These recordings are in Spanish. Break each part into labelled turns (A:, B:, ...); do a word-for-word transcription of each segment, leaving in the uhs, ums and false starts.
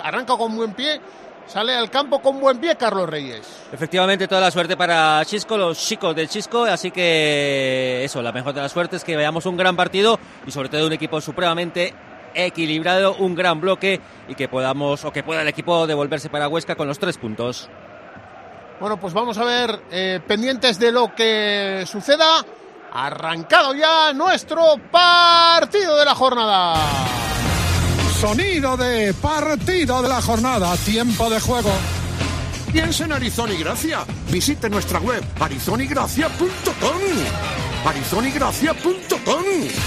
A: arranca con buen pie, sale al campo con buen pie Carlos Reyes.
B: Efectivamente, toda la suerte para Chisco, los chicos del Chisco, así que eso, la mejor de las suertes, que veamos un gran partido y sobre todo un equipo supremamente equilibrado, un gran bloque y que podamos, o que pueda el equipo devolverse para Huesca con los tres puntos.
A: Bueno, pues vamos a ver, eh, pendientes de lo que suceda. Arrancado ya nuestro partido de la jornada.
C: Sonido de partido de la jornada, tiempo de juego.
D: Piensa en Arizona y Gracia. Visite nuestra web arizona y gracia punto com. arizona y gracia punto com.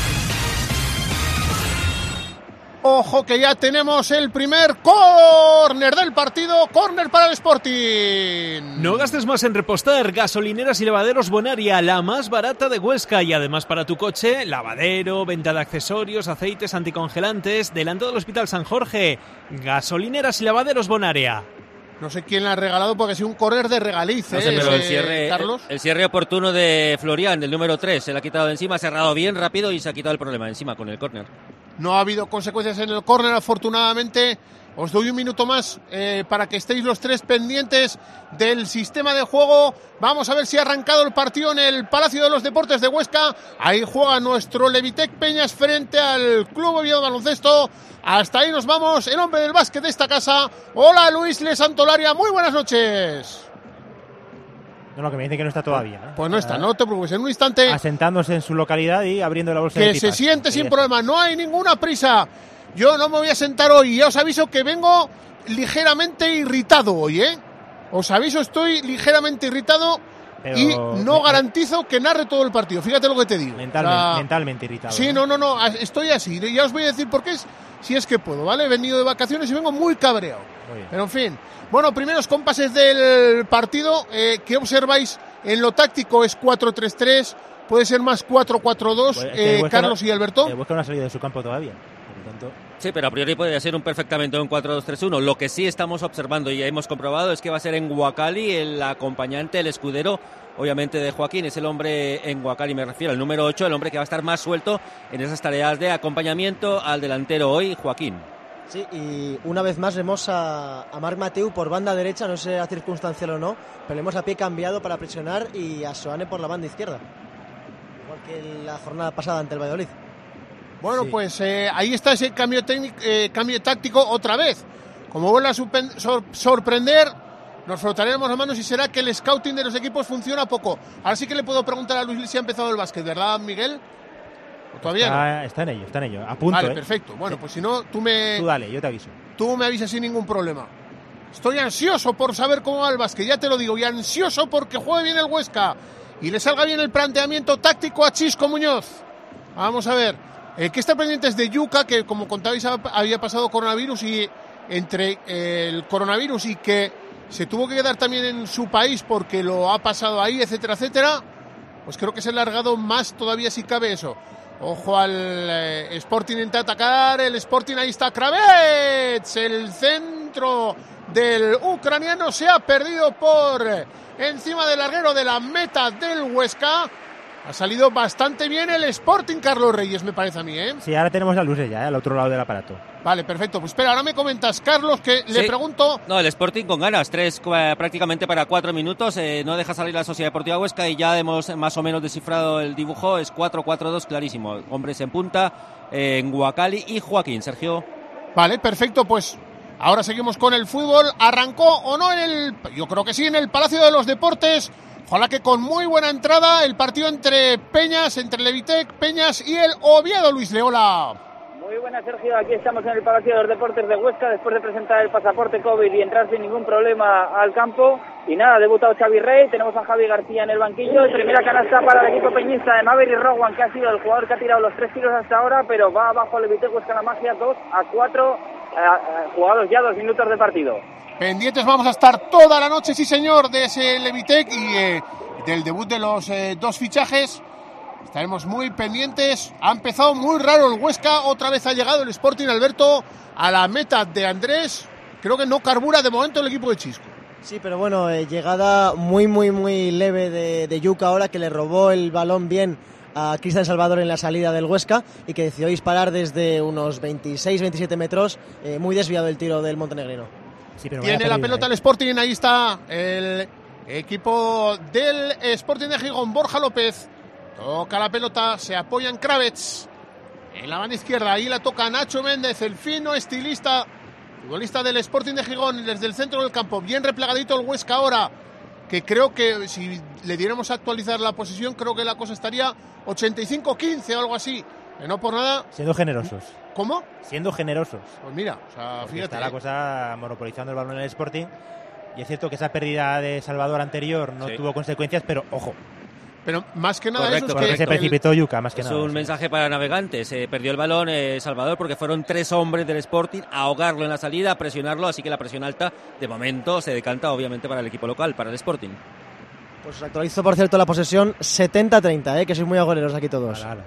A: Ojo que ya tenemos el primer córner del partido, córner para el Sporting.
E: No gastes más en repostar, gasolineras y lavaderos Bonaria, la más barata de Huesca, y además para tu coche, lavadero, venta de accesorios, aceites anticongelantes, delante del Hospital San Jorge. Gasolineras y lavaderos Bonaria.
A: No sé quién la ha regalado porque ha sido un córner de regaliz,
B: No
A: ¿eh?
B: sé, pero el
A: Ese,
B: cierre,
A: Carlos.
B: el, el cierre oportuno de Florian, del número tres, se le ha quitado de encima, ha cerrado bien, rápido y se ha quitado el problema de encima con el córner.
A: No ha habido consecuencias en el córner, afortunadamente. Os doy un minuto más eh, para que estéis los tres pendientes del sistema de juego. Vamos a ver si ha arrancado el partido en el Palacio de los Deportes de Huesca. Ahí juega nuestro Levitec Peñas frente al Club Oviedo Baloncesto. Hasta ahí nos vamos, el hombre del básquet de esta casa. Hola, Luis Le Santolaria, muy buenas noches.
F: No, no, que me dicen que no está todavía, ¿eh?
A: Pues no está, no te preocupes, en un instante.
F: Asentándose en su localidad y abriendo la bolsa de
A: Que
F: pipas.
A: se siente
F: Que
A: sin
F: ya
A: problema, no hay ninguna prisa. Yo no me voy a sentar hoy, ya os aviso que vengo ligeramente irritado hoy, ¿eh? Os aviso, estoy ligeramente irritado. Pero, y no me, garantizo que narre todo el partido, fíjate lo que te digo.
F: Mentalmente,
A: la...
F: mentalmente irritado.
A: Sí, no, no, no, estoy así, ya os voy a decir por qué es, si es que puedo, ¿vale? He venido de vacaciones y vengo muy cabreado. Muy Pero en fin, bueno, primeros compases del partido, eh, ¿qué observáis? En lo táctico es cuatro tres tres, puede ser más cuatro cuatro dos, pues eh, Carlos
F: no,
A: y Alberto.
F: Eh, Huesca no ha salido de su campo todavía, por lo tanto...
B: Sí, pero a priori podría ser un perfectamente un cuatro dos tres uno. Lo que sí estamos observando y ya hemos comprobado es que va a ser en Huacali el acompañante, el escudero, obviamente, de Joaquín. Es el hombre en Huacali, me refiero, el número ocho, el hombre que va a estar más suelto en esas tareas de acompañamiento al delantero hoy, Joaquín.
G: Sí, y una vez más vemos a, a Marc Mateu por banda derecha, no sé a circunstancial o no, pero le hemos a pie cambiado para presionar y a Soane por la banda izquierda. Igual que en la jornada pasada ante el Valladolid.
A: Bueno,
G: sí.
A: pues eh, ahí está ese cambio, técnico, eh, cambio táctico otra vez. Como vuelve a supen- sor- sorprender, nos frotaremos las manos y será que el scouting de los equipos funciona poco. Ahora sí que le puedo preguntar a Luis si ha empezado el básquet, ¿verdad, Miguel? ¿O todavía
F: está,
A: no?
F: Está en ello, está en ello, a punto.
A: Vale,
F: ¿eh?
A: perfecto. Bueno, pues si no, tú me...
F: Tú dale, yo te aviso.
A: Tú me avisas sin ningún problema. Estoy ansioso por saber cómo va el básquet, ya te lo digo, y ansioso porque juegue bien el Huesca y le salga bien el planteamiento táctico a Chisco Muñoz. Vamos a ver. Eh, ¿Qué está pendientes de Yuca, que como contabais había pasado coronavirus y entre eh, el coronavirus y que se tuvo que quedar también en su país porque lo ha pasado ahí, etcétera, etcétera? Pues creo que se ha alargado más todavía si cabe eso. Ojo al eh, Sporting, intenta atacar, el Sporting, ahí está Kravets, el centro del ucraniano se ha perdido por encima del larguero de la meta del Huesca. Ha salido bastante bien el Sporting, Carlos Reyes, me parece a mí, ¿eh?
F: Sí, ahora tenemos las luces ya, ¿eh? Al otro lado del aparato.
A: Vale, perfecto. Pues espera, ahora me comentas, Carlos, que
B: sí.
A: le pregunto...
B: No, el Sporting con ganas, tres prácticamente para cuatro minutos, eh, no deja salir la Sociedad Deportiva Huesca y ya hemos más o menos descifrado el dibujo, es cuatro cuatro dos clarísimo. Hombres en punta, eh, en Huacali y Joaquín, Sergio.
A: Vale, perfecto, pues ahora seguimos con el fútbol. ¿Arrancó o no en el...? Yo creo que sí, en el Palacio de los Deportes. Ojalá que con muy buena entrada el partido entre Peñas, entre Levitec, Peñas y el Oviedo, Luis Leola.
H: Muy buenas, Sergio. Aquí estamos en el Palacio de los Deportes de Huesca después de presentar el pasaporte COVID y entrar sin ningún problema al campo. Y nada, ha debutado Xavi Rey, tenemos a Javi García en el banquillo. Primera canasta para el equipo peñista de Maverick Rowan, que ha sido el jugador que ha tirado los tres tiros hasta ahora, pero va abajo Levitec Huesca La Magia, dos a cuatro, eh, jugados ya dos minutos de partido.
A: Pendientes vamos a estar toda la noche, sí señor, de ese Levitec y eh, del debut de los eh, dos fichajes. Estaremos muy pendientes. Ha empezado muy raro el Huesca, otra vez ha llegado el Sporting, Alberto, a la meta de Andrés. Creo que no carbura de momento el equipo de Chisco.
G: Sí, pero bueno, eh, llegada muy, muy, muy leve de, de Yuca ahora, que le robó el balón bien a Cristian Salvador en la salida del Huesca y que decidió disparar desde unos veintiséis veintisiete metros, eh, muy desviado el tiro del montenegrino.
F: Sí, pero
A: Tiene la pelota el Sporting, ahí está el equipo del Sporting de Gijón, Borja López. Toca la pelota, se apoya en Kravets. En la banda izquierda, ahí la toca Nacho Méndez, el fino estilista, futbolista del Sporting de Gijón, desde el centro del campo. Bien replegadito el Huesca ahora, que creo que si le diéramos a actualizar la posición, creo que la cosa estaría ochenta y cinco quince o algo así. Que no por nada.
F: Siendo generosos.
A: ¿Cómo?
F: Siendo generosos.
A: Pues mira, o sea,
F: Porque
A: fíjate.
F: está la cosa monopolizando el balón en el Sporting. Y es cierto que esa pérdida de Salvador anterior no
B: Sí.
F: tuvo consecuencias, pero ojo.
A: Pero más que nada
B: Correcto,
A: eso es
F: Porque
A: que
F: se precipitó Yuca, más que
B: Es
F: nada.
B: un
F: sí.
B: mensaje para navegantes. Se perdió el balón eh, Salvador porque fueron tres hombres del Sporting a ahogarlo en la salida, a presionarlo, así que la presión alta de momento se decanta obviamente para el equipo local, para el Sporting.
G: Pues actualizo, por cierto, la posesión setenta treinta, ¿eh? Que sois muy agoreros aquí todos.
F: Ala, ala.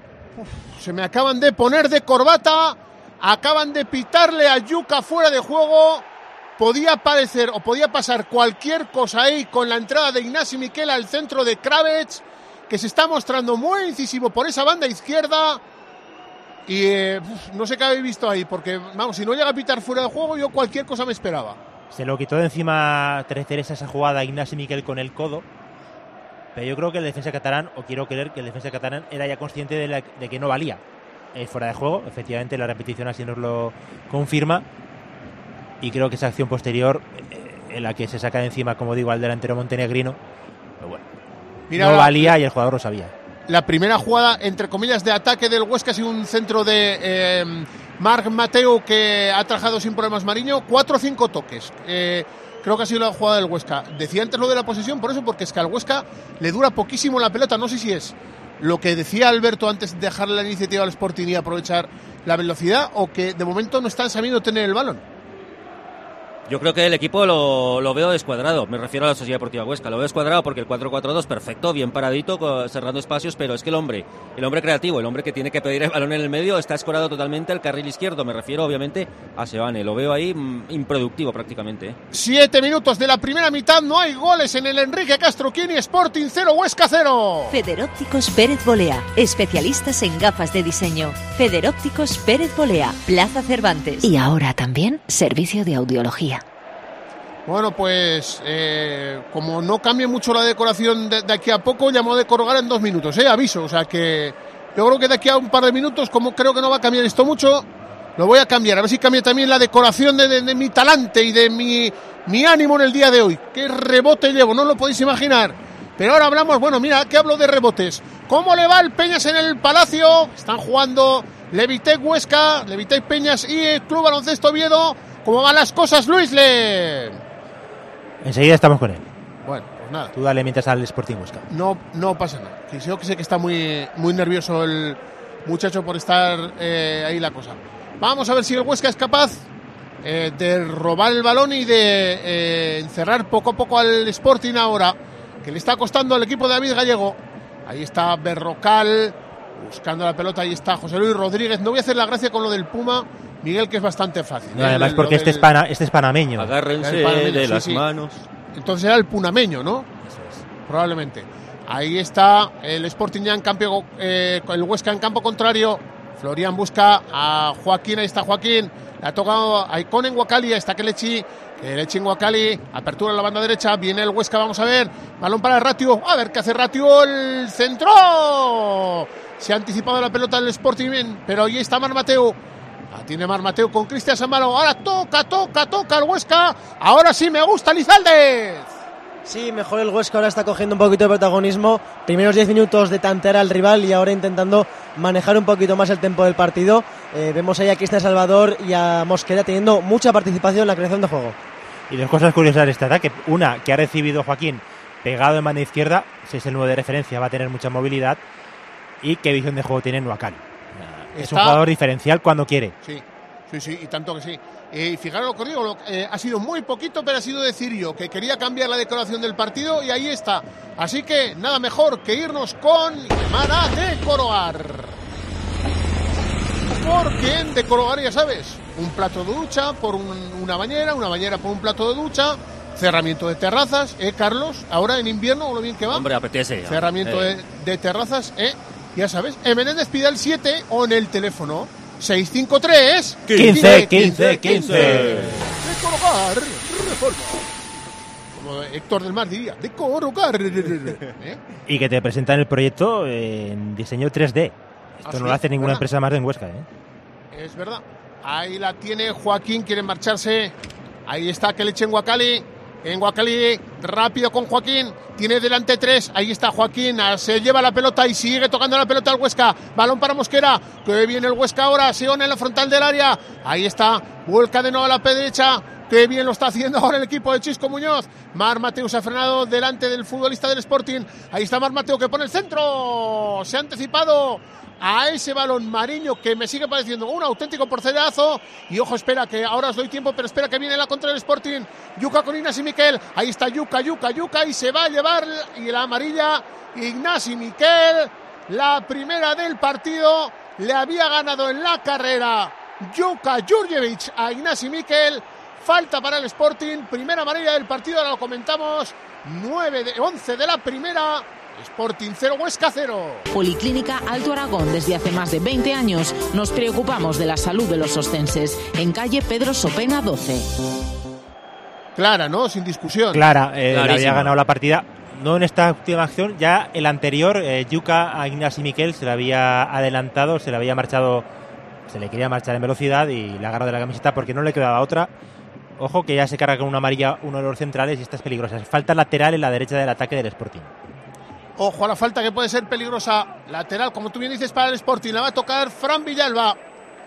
A: se me acaban de poner de corbata, acaban de pitarle a Yuca fuera de juego. Podía aparecer o podía pasar cualquier cosa ahí con la entrada de Ignasi Miquel al centro de Kravets, que se está mostrando muy incisivo por esa banda izquierda. Y eh, no sé qué habéis visto ahí, porque vamos, si no llega a pitar fuera de juego, yo cualquier cosa me esperaba.
F: Se lo quitó de encima Teresa esa jugada a Ignasi Miquel con el codo. Pero yo creo que el defensa catalán, o quiero creer que el defensa catalán era ya consciente de, la, de que no valía eh, fuera de juego. Efectivamente, la repetición así nos lo confirma. Y creo que esa acción posterior, eh, en la que se saca de encima, como digo, al delantero montenegrino, pues bueno,
A: Mira,
F: no valía y el jugador lo sabía.
A: La primera jugada, entre comillas, de ataque del Huesca ha sido un centro de eh, Marc Mateu, que ha trabajado sin problemas Mariño. Cuatro o cinco toques. Eh, creo que ha sido la jugada del Huesca. Decía antes lo de la posesión, por eso, porque es que al Huesca le dura poquísimo la pelota. No sé si es lo que decía Alberto antes de dejarle la iniciativa al Sporting y aprovechar la velocidad, o que de momento no están sabiendo tener el balón.
B: Yo creo que el equipo lo, lo veo descuadrado, me refiero a la Sociedad Deportiva Huesca, lo veo descuadrado porque el cuatro cuatro dos perfecto, bien paradito, cerrando espacios, pero es que el hombre, el hombre creativo, el hombre que tiene que pedir el balón en el medio, está escorado totalmente al carril izquierdo, me refiero obviamente a Seoane, lo veo ahí mmm, improductivo prácticamente. ¿eh?
A: Siete minutos de la primera mitad, no hay goles en el Enrique Castro Quini, Sporting cero, Huesca cero.
I: Federópticos Pérez Bolea, especialistas en gafas de diseño. Federópticos Pérez Bolea, Plaza Cervantes. Y ahora también servicio de audiología.
A: Bueno, pues eh, como no cambie mucho la decoración de, de aquí a poco, llamo a decorar en dos minutos, ¿eh? Aviso, o sea que yo creo que de aquí a un par de minutos, como creo que no va a cambiar esto mucho, lo voy a cambiar. A ver si cambia también la decoración de, de, de mi talante y de mi, mi ánimo en el día de hoy. ¡Qué rebote llevo! No lo podéis imaginar. Pero ahora hablamos, bueno, mira, que hablo de rebotes. ¿Cómo le va el Peñas en el Palacio? Están jugando Levitec Huesca, Levitec Peñas y el Club Baloncesto Oviedo. ¿Cómo van las cosas, Luis Le?
F: Enseguida estamos con él.
A: Bueno, pues nada.
F: Tú dale mientras al Sporting Huesca.
A: No, no pasa nada. Que yo que sé que está muy, muy nervioso el muchacho por estar eh, ahí la cosa. Vamos a ver si el Huesca es capaz eh, de robar el balón y de eh, encerrar poco a poco al Sporting ahora, que le está costando al equipo de David Gallego. Ahí está Berrocal buscando la pelota, ahí está José Luis Rodríguez. No voy a hacer la gracia con lo del Puma, Miguel, que es bastante fácil.
F: No, además
A: el,
F: porque este,
A: del...
F: es pana, este es panameño.
B: Agárrense
A: el panameño,
B: de
A: sí,
B: las
A: sí.
B: manos.
A: Entonces era el punameño, ¿no? Probablemente. Ahí está el Sporting ya en campo, eh, el Huesca en campo contrario. Florian busca a Joaquín, ahí está Joaquín. Le ha tocado a Icon en Huacali, ahí está Kelechi. Kelechi en Huacali, apertura en la banda derecha. Viene el Huesca, vamos a ver. Balón para Ratio, a ver qué hace Ratio. El centro. Se ha anticipado la pelota del Sporting, pero ahí está Mar Mateu. La tiene Mar Mateu con Cristian Samalo. Ahora toca, toca, toca el Huesca. Ahora sí me gusta Lizaldez.
G: Sí, mejor el Huesca ahora está cogiendo un poquito de protagonismo. Primeros diez minutos de tantear al rival y ahora intentando manejar un poquito más el tempo del partido. Eh, vemos ahí a Cristian Salvador y a Mosquera teniendo mucha participación en la creación de juego.
F: Y dos cosas curiosas de este ataque. Una, que ha recibido Joaquín pegado en mano izquierda, si es el nueve de referencia, va a tener mucha movilidad. Y qué visión de juego tiene Nuacali. Es
A: Está...
F: un jugador diferencial cuando quiere.
A: Sí, sí, sí, y tanto que sí. Y eh, fijaros lo que digo, lo, eh, ha sido muy poquito, pero ha sido decir yo que quería cambiar la decoración del partido y ahí está. Así que nada mejor que irnos con llamar a Decorogar. Porque en Decorogar, ya sabes, un plato de ducha por un, una bañera, una bañera por un plato de ducha, Cerramiento de terrazas, ¿eh, Carlos? Ahora en invierno, lo bien que va.
B: Hombre, apetece. Ya.
A: Cerramiento
B: eh.
A: de, de terrazas, ¿eh? Ya sabes. En Menéndez pide el siete o en el teléfono seis cinco tres
F: quince, quince, quince.
A: De colocar reforma. Como Héctor del Mar diría, de colocar. ¿Eh?
F: Y que te presentan el proyecto en diseño tres D. Esto
A: ¿Ah,
F: no
A: sí?
F: lo hace ninguna
A: ¿Verdad?
F: empresa más en Huesca, ¿eh?
A: Es verdad. Ahí la tiene Joaquín, quiere marcharse. Ahí está, que le echen Guacali. En Guacali, rápido con Joaquín. Tiene delante tres. Ahí está Joaquín. Se lleva la pelota y sigue tocando la pelota al Huesca. Balón para Mosquera. Que viene el Huesca ahora. Seón en la frontal del área. Ahí está. Vuelca de nuevo a la derecha. Qué bien lo está haciendo ahora el equipo de Chisco Muñoz. Mar Mateo se ha frenado delante del futbolista del Sporting. Ahí está Mar Mateo que pone el centro. Se ha anticipado a ese balón Mariño, que me sigue pareciendo un auténtico porcelazo. Y ojo, espera, que ahora os doy tiempo, pero espera que viene la contra del Sporting. Yuca con Ignasi Miquel. Ahí está Yuca, Yuca, Yuca. Y se va a llevar y la amarilla Ignasi Miquel. La primera del partido. Le había ganado en la carrera Yuca Jurjevic a Ignasi Miquel. Falta para el Sporting, primera amarilla del partido, ahora lo comentamos, nueve de once de la primera, Sporting cero, Huesca cero.
J: Policlínica Alto Aragón, desde hace más de veinte años nos preocupamos de la salud de los oscenses, en calle Pedro Sopena doce.
A: Clara, ¿no? Sin discusión.
F: Clara, eh, le había ganado la partida, no en esta última acción, ya el anterior, eh, Yuca a Ignasi Miquel se le había adelantado, se le había marchado, se le quería marchar en velocidad y le agarró de la camiseta porque no le quedaba otra. Ojo que ya se carga con una amarilla uno de los centrales y esta es peligrosa. Falta lateral en la derecha del ataque del Sporting.
A: Ojo a la falta que puede ser peligrosa. Lateral, como tú bien dices, para el Sporting. La va a tocar Fran Villalba.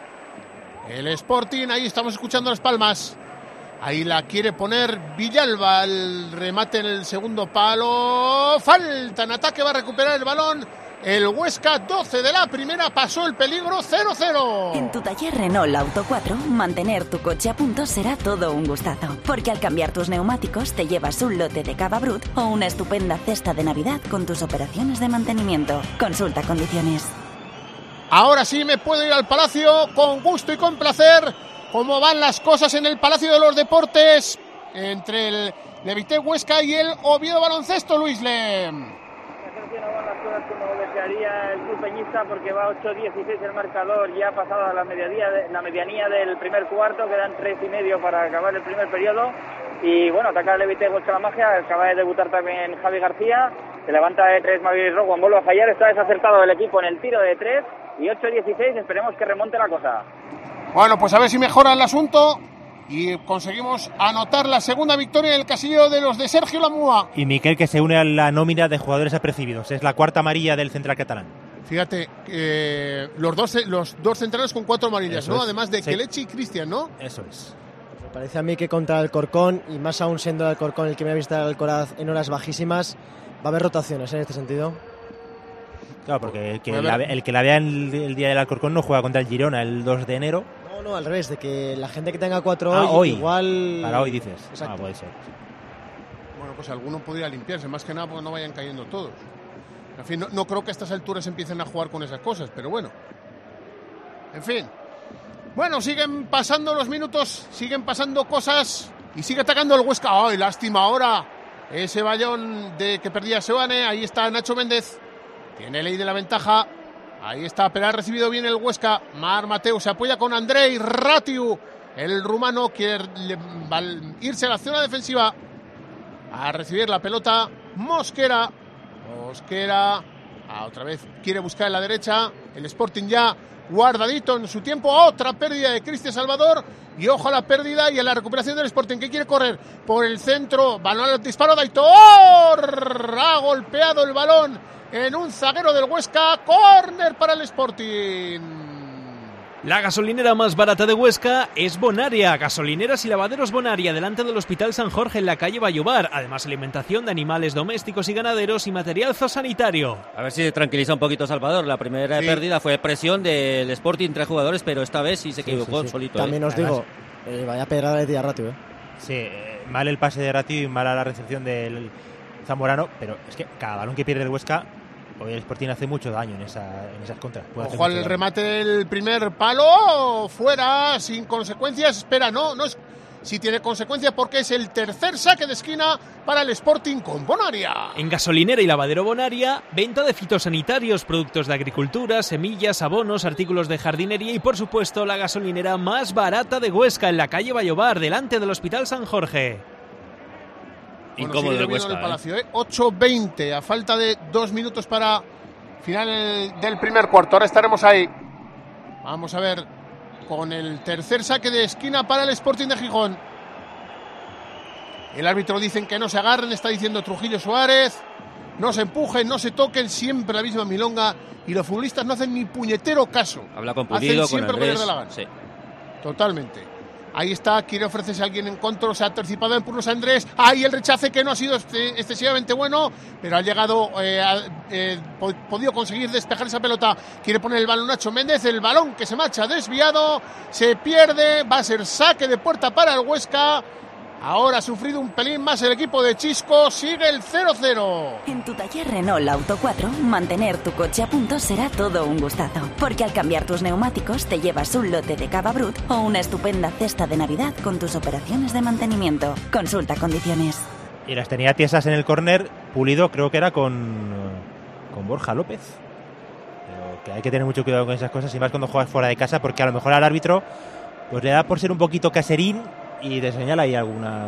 A: El Sporting, ahí estamos escuchando las palmas. Ahí la quiere poner Villalba. El remate en el segundo palo. Falta en ataque, va a recuperar el balón. El Huesca, doce de la primera, pasó el peligro, cero cero.
K: En tu taller Renault Auto cuatro, mantener tu coche a punto será todo un gustazo. Porque al cambiar tus neumáticos te llevas un lote de cava brut o una estupenda cesta de Navidad con tus operaciones de mantenimiento. Consulta condiciones.
A: Ahora sí me puedo ir al Palacio con gusto y con placer. ¿Cómo van las cosas en el Palacio de los Deportes? Entre el Levité Huesca y el Oviedo Baloncesto, Luis Lem.
H: No van las cosas como desearía el club peñista, porque va ocho dieciséis el marcador, ya ha pasado a la medianía, de, la medianía del primer cuarto, quedan tres y medio para acabar el primer periodo. Y bueno, ataca el Levité Huesca la magia, acaba de debutar también Javi García, se levanta de tres Mavis Rowan, vuelve a fallar, está desacertado el equipo en el tiro de tres y ocho dieciséis, esperemos que remonte la cosa.
A: Bueno, pues a ver si mejora el asunto y conseguimos anotar la segunda victoria en el casillo de los de Sergio Lamúa.
F: Y Miquel, que se une a la nómina de jugadores apercibidos. Es la cuarta amarilla del central catalán.
A: Fíjate, eh, los, dos, los dos centrales con cuatro amarillas,
F: Eso
A: ¿no?
F: es.
A: Además de
F: Sí.
A: Kelechi y Cristian, ¿no?
F: Eso es.
G: Me parece a mí que contra el Corcón, y más aún siendo el Corcón el que me ha visto el Alcoraz en horas bajísimas, va a haber rotaciones, ¿eh? En este sentido.
F: Claro, porque el que,
G: Bueno,
F: la,
G: a ver.
F: el que la vea el, el día del Alcorcón no juega contra el Girona el dos de enero.
G: No, no, al revés, de que la gente que tenga cuatro
F: Ah,
G: hoy,
F: hoy.
G: igual...
F: Para hoy dices.
G: Exacto.
F: Ah, puede ser.
A: Bueno, pues alguno podría limpiarse, más que nada porque no vayan cayendo todos. En fin, no, no creo que a estas alturas empiecen a jugar con esas cosas, pero bueno. En fin. Bueno, siguen pasando los minutos, siguen pasando cosas y sigue atacando el Huesca. ¡Ay, lástima ahora! Ese ballón de que perdía Seoane, ahí está Nacho Méndez. Tiene ley de la ventaja. Ahí está, pero ha recibido bien el Huesca. Mar Mateu se apoya con Andrei Ratiu. El rumano quiere irse a la zona defensiva a recibir la pelota. Mosquera. Mosquera. Ah, otra vez quiere buscar en la derecha. El Sporting ya guardadito en su tiempo. Otra pérdida de Cristian Salvador. Y ojo a la pérdida y a la recuperación del Sporting, que quiere correr por el centro. Balón al disparo de Aitor. Ha golpeado el balón en un zaguero del Huesca. Córner para el Sporting.
E: La gasolinera más barata de Huesca es Bonaria. Gasolineras y lavaderos Bonaria, delante del Hospital San Jorge en la calle Vallobar. Además, alimentación de animales domésticos y ganaderos y material zoosanitario.
B: A ver si tranquiliza un poquito Salvador. La primera
A: Sí.
B: pérdida fue presión del Sporting, tres jugadores, pero esta vez sí se equivocó
G: Sí, sí.
B: solito.
G: También
B: ¿eh?
G: os digo, eh, vaya pedrada de tía Ratio, ¿eh?
F: Sí, eh, mal el pase de Ratiu y mala la recepción del Zamorano, pero es que cada balón que pierde el Huesca, hoy el Sporting hace mucho daño en, esa, en esas contras. Puede hacer
A: Ojo
F: mucho
A: al
F: daño.
A: remate del primer palo. Fuera, sin consecuencias. Espera, no, no es. sí tiene consecuencia porque es el tercer saque de esquina para el Sporting con Bonaria.
E: En gasolinera y lavadero Bonaria, venta de fitosanitarios, productos de agricultura, semillas, abonos, artículos de jardinería y por supuesto la gasolinera más barata de Huesca en la calle Vallobar, delante del Hospital San Jorge.
A: Bueno,
B: Incómodo
A: sigue
B: el Huesca,
A: el
B: ¿eh?
A: Palacio, ¿eh? ocho veinte, a falta de dos minutos para final del primer cuarto. Ahora estaremos ahí. Vamos a ver, con el tercer saque de esquina para el Sporting de Gijón. El árbitro dicen que no se agarren, está diciendo Trujillo Suárez. No se empujen, no se toquen, siempre la misma milonga. Y los futbolistas no hacen ni puñetero caso.
B: Habla con Pulido, con Andrés.
A: Sí. Totalmente. Ahí está, quiere ofrecerse a alguien en contra, se ha anticipado en Puros Andrés. Ahí el rechace que no ha sido excesivamente bueno, pero ha llegado, eh, ha eh, podido conseguir despejar esa pelota. Quiere poner el balón Nacho Méndez, el balón que se marcha desviado, se pierde, va a ser saque de puerta para el Huesca. Ahora ha sufrido un pelín más el equipo de Chisco, sigue el cero cero.
K: En tu taller Renault Auto cuatro, mantener tu coche a punto será todo un gustazo. Porque al cambiar tus neumáticos te llevas un lote de cava brut o una estupenda cesta de Navidad con tus operaciones de mantenimiento. Consulta condiciones.
F: Y las tenía tiesas en el córner, Pulido creo que era con, con Borja López. Pero que hay que tener mucho cuidado con esas cosas y más cuando juegas fuera de casa porque a lo mejor al árbitro pues le da por ser un poquito caserín y te señala ahí alguna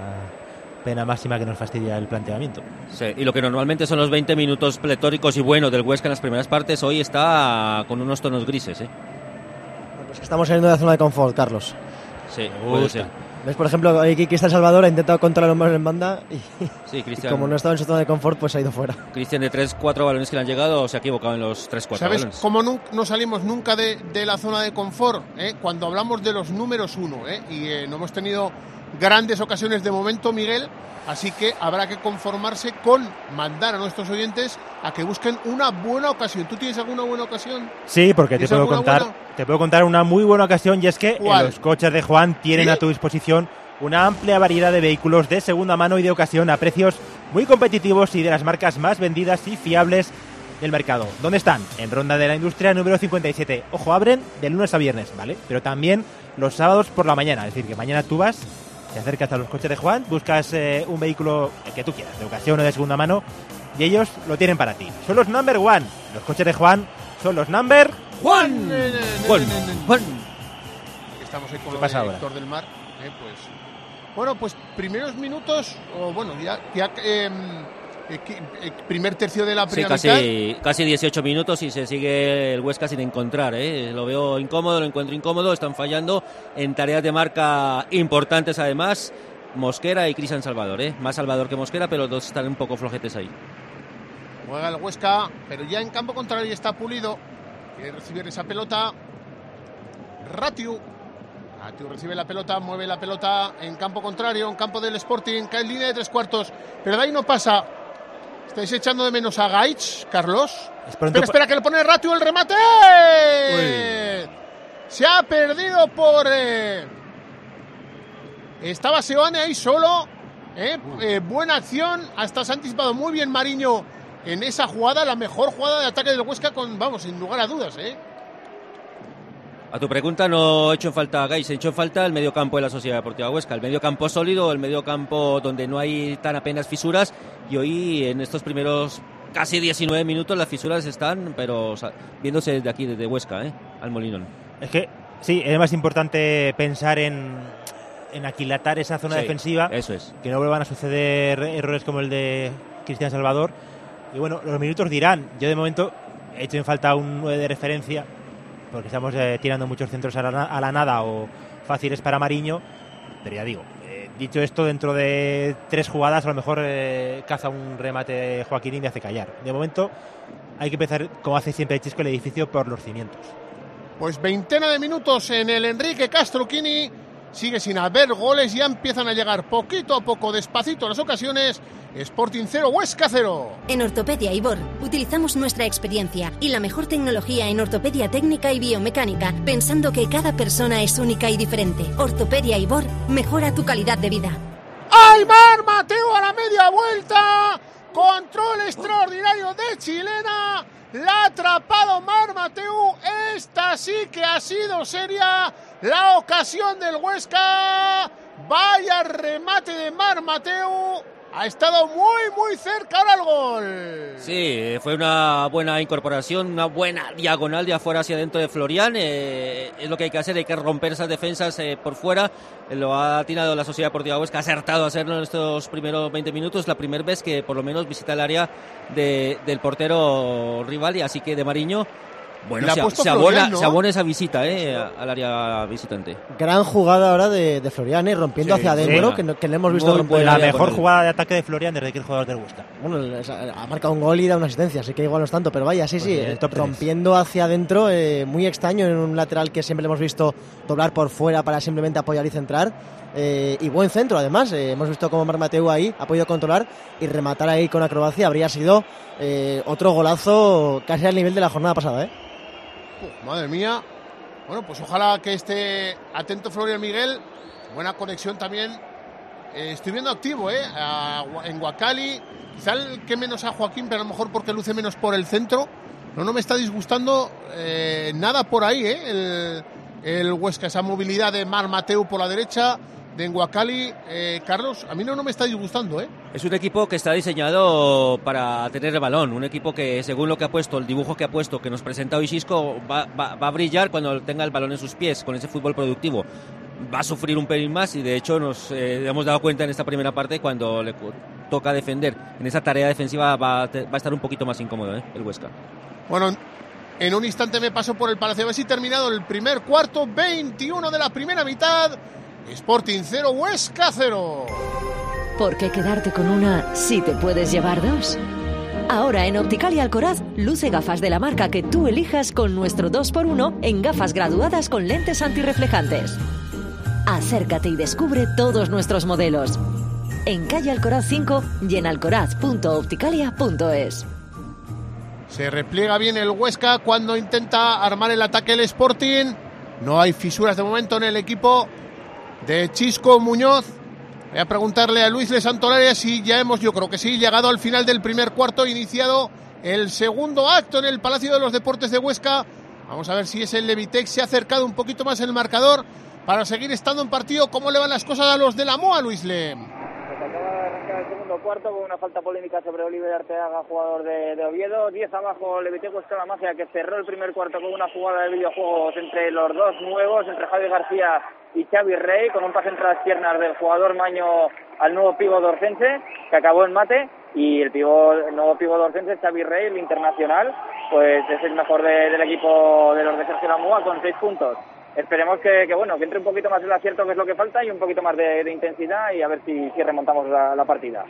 F: pena máxima que nos fastidia el planteamiento.
B: Sí, y lo que normalmente son los veinte minutos pletóricos y buenos del Huesca en las primeras partes, hoy está con unos tonos grises, ¿eh?
G: Pues estamos saliendo de la zona de confort, Carlos.
B: Sí, puede ser.
G: ¿Ves? Por ejemplo, aquí Cristian Salvador ha intentado controlar un balón en banda y,
B: sí,
G: y como no estaba en su zona de confort, pues ha ido fuera.
B: Cristian, de tres cuatro balones que le han llegado, se ha equivocado en los tres cuatro
A: ¿Sabes
B: balones.
A: cómo no, no salimos nunca de, de la zona de confort? ¿Eh? Cuando hablamos de los números uno, ¿eh? y eh, no hemos tenido grandes ocasiones de momento, Miguel, así que habrá que conformarse con mandar a nuestros oyentes a que busquen una buena ocasión. ¿Tú tienes alguna buena ocasión?
F: Sí, porque te puedo contar
A: buena?
F: te puedo contar una muy buena ocasión y es que en los coches de Juan tienen
A: ¿Sí?
F: a tu disposición una amplia variedad de vehículos de segunda mano y de ocasión a precios muy competitivos y de las marcas más vendidas y fiables del mercado. ¿Dónde están? En Ronda de la Industria número cincuenta y siete. Ojo, abren de lunes a viernes, ¿vale? Pero también los sábados por la mañana. Es decir, que mañana tú vas, te acercas a los coches de Juan, buscas eh, un vehículo que tú quieras, de ocasión o de segunda mano, y ellos lo tienen para ti. Son los number one. Los coches de Juan son los number
B: Juan. Juan. Juan.
A: Estamos ahí con
F: ¿Qué pasa ahora?
A: Héctor del Mar. Eh, pues, bueno, pues primeros minutos, o bueno, ya, ya eh, eh, primer tercio de la primera
B: sí, casi, mitad. Casi dieciocho minutos y se sigue el Huesca sin encontrar, ¿eh? Lo veo incómodo, lo encuentro incómodo, están fallando en tareas de marca importantes además, Mosquera y Cristian Salvador, ¿eh? Más Salvador que Mosquera, pero los dos están un poco flojetes ahí.
A: Juega el Huesca, pero ya en campo contrario está Pulido, quiere recibir esa pelota, Ratiu. Ratiu recibe la pelota, mueve la pelota en campo contrario, en campo del Sporting, cae en línea de tres cuartos, pero de ahí no pasa. ¿Estáis echando de menos a Gaich, Carlos? Espera, espera, que le pone Ratiu el remate. Uy. Se ha perdido por... Eh... Estaba Seoane ahí solo. Eh, eh, buena acción. Hasta se ha anticipado muy bien Mariño en esa jugada. La mejor jugada de ataque del Huesca con, vamos, sin lugar a dudas, ¿eh?
B: A tu pregunta, no he hecho en falta a Gaich, he hecho en falta el mediocampo de la Sociedad Deportiva Huesca. El mediocampo sólido, el mediocampo donde no hay tan apenas fisuras. Y hoy, en estos primeros casi diecinueve minutos, las fisuras están, pero o sea, viéndose desde aquí, desde Huesca, ¿eh? Al Molinón.
F: Es que, sí, es más importante pensar en, en aquilatar esa zona
B: sí,
F: defensiva.
B: Eso es.
F: Que no vuelvan a suceder errores como el de Cristian Salvador. Y bueno, los minutos dirán. Yo, de momento, he hecho en falta un nueve de referencia, porque estamos eh, tirando muchos centros a la, a la nada o fáciles para Mariño, pero ya digo, eh, dicho esto, dentro de tres jugadas a lo mejor eh, caza un remate Joaquín y me hace callar. De momento hay que empezar, como hace siempre Chisco, el edificio por los cimientos.
A: Pues veintena de minutos en el Enrique Castroquini, sigue sin haber goles, ya empiezan a llegar poquito a poco, despacito las ocasiones. Sporting cero, Huesca cero.
L: En Ortopedia Ibor utilizamos nuestra experiencia y la mejor tecnología en ortopedia técnica y biomecánica, pensando que cada persona es única y diferente. Ortopedia Ibor mejora tu calidad de vida.
A: Aimar Mateo a la media vuelta, control extraordinario de Chilena, la ha atrapado Mar Mateu, esta sí que ha sido seria, la ocasión del Huesca. Vaya remate de Marc Mateu. Ha estado muy, muy cerca ahora el gol.
B: Sí, fue una buena incorporación, una buena diagonal de afuera hacia adentro de Florian. Eh, es lo que hay que hacer, hay que romper esas defensas eh, por fuera. Eh, lo ha atinado la Sociedad Deportiva Huesca, ha acertado a hacerlo en estos primeros veinte minutos. La primera vez que por lo menos visita el área de, del portero rival, y así que de Mariño. Bueno, se, se, abona, Florian, ¿no? se abona esa visita eh, al área visitante.
G: Gran jugada ahora de, de Florian, eh, rompiendo sí, hacia adentro, sí. que, no, que le hemos visto romper.
F: La mejor jugada de ataque de Florian desde que es jugador del Huesca.
G: Bueno, ha marcado un gol y da una asistencia, así que igual no es tanto, pero vaya, sí, pues sí, eh, rompiendo hacia adentro, eh, muy extraño en un lateral que siempre le hemos visto doblar por fuera para simplemente apoyar y centrar. Eh, y buen centro, además. Eh, hemos visto cómo Marc Mateu ahí ha podido controlar y rematar ahí con acrobacia. Habría sido eh, otro golazo casi al nivel de la jornada pasada, ¿eh?
A: Uh, madre mía. Bueno, pues ojalá que esté atento Florian Miguel. Buena conexión también. Eh, estoy viendo activo, ¿eh? A, en Huacali. Quizá el que menos a Joaquín, pero a lo mejor porque luce menos por el centro. No, no me está disgustando eh, nada por ahí, ¿eh? El, el Huesca, esa movilidad de Marc Mateu por la derecha, de Huacali. Eh, Carlos, a mí no, no me está disgustando, ¿eh?
B: Es un equipo que está diseñado para tener el balón, un equipo que según lo que ha puesto, el dibujo que ha puesto, que nos presenta hoy Xisco, va, va, va a brillar cuando tenga el balón en sus pies, con ese fútbol productivo. Va a sufrir un pelín más y de hecho nos eh, hemos dado cuenta en esta primera parte cuando le toca defender. En esa tarea defensiva va a, va a estar un poquito más incómodo, ¿eh? El Huesca.
A: Bueno, en un instante me paso por el Palacio. A ver si terminado el primer cuarto, veintiuno de la primera mitad. Sporting cero, Huesca cero.
I: ¿Por qué quedarte con una si te puedes llevar dos? Ahora en Optical y Alcoraz, luce gafas de la marca que tú elijas con nuestro dos por uno en gafas graduadas con lentes antirreflejantes. Acércate y descubre todos nuestros modelos. En calle Alcoraz cinco y en alcoraz punto opticalia punto es.
A: Se repliega bien el Huesca cuando intenta armar el ataque el Sporting. No hay fisuras de momento en el equipo de Xisco Muñoz. Voy a preguntarle a Luis Le Santolaria si ya hemos, yo creo que sí, llegado al final del primer cuarto, iniciado el segundo acto en el Palacio de los Deportes de Huesca. Vamos a ver si es el Levitec, se ha acercado un poquito más el marcador para seguir estando en partido. ¿Cómo le van las cosas a los de la Moa, Luis Le?
H: Pues acaba de arrancar el segundo cuarto con una falta polémica sobre Oliver Arteaga, jugador de, de Oviedo. diez abajo, Levitec Huesca La Magia, que cerró el primer cuarto con una jugada de videojuegos entre los dos nuevos, entre Javi García y Xavi Rey, con un pase entre las piernas del jugador maño al nuevo pívot dorcense, que acabó en mate, y el, pívot, el nuevo pívot dorcense, Xavi Rey, el internacional, pues es el mejor de, del equipo de los de Sergio Lamoa, con seis puntos. Esperemos que, que bueno que entre un poquito más el acierto, que es lo que falta, y un poquito más de, de intensidad, y a ver si, si remontamos la, la partida.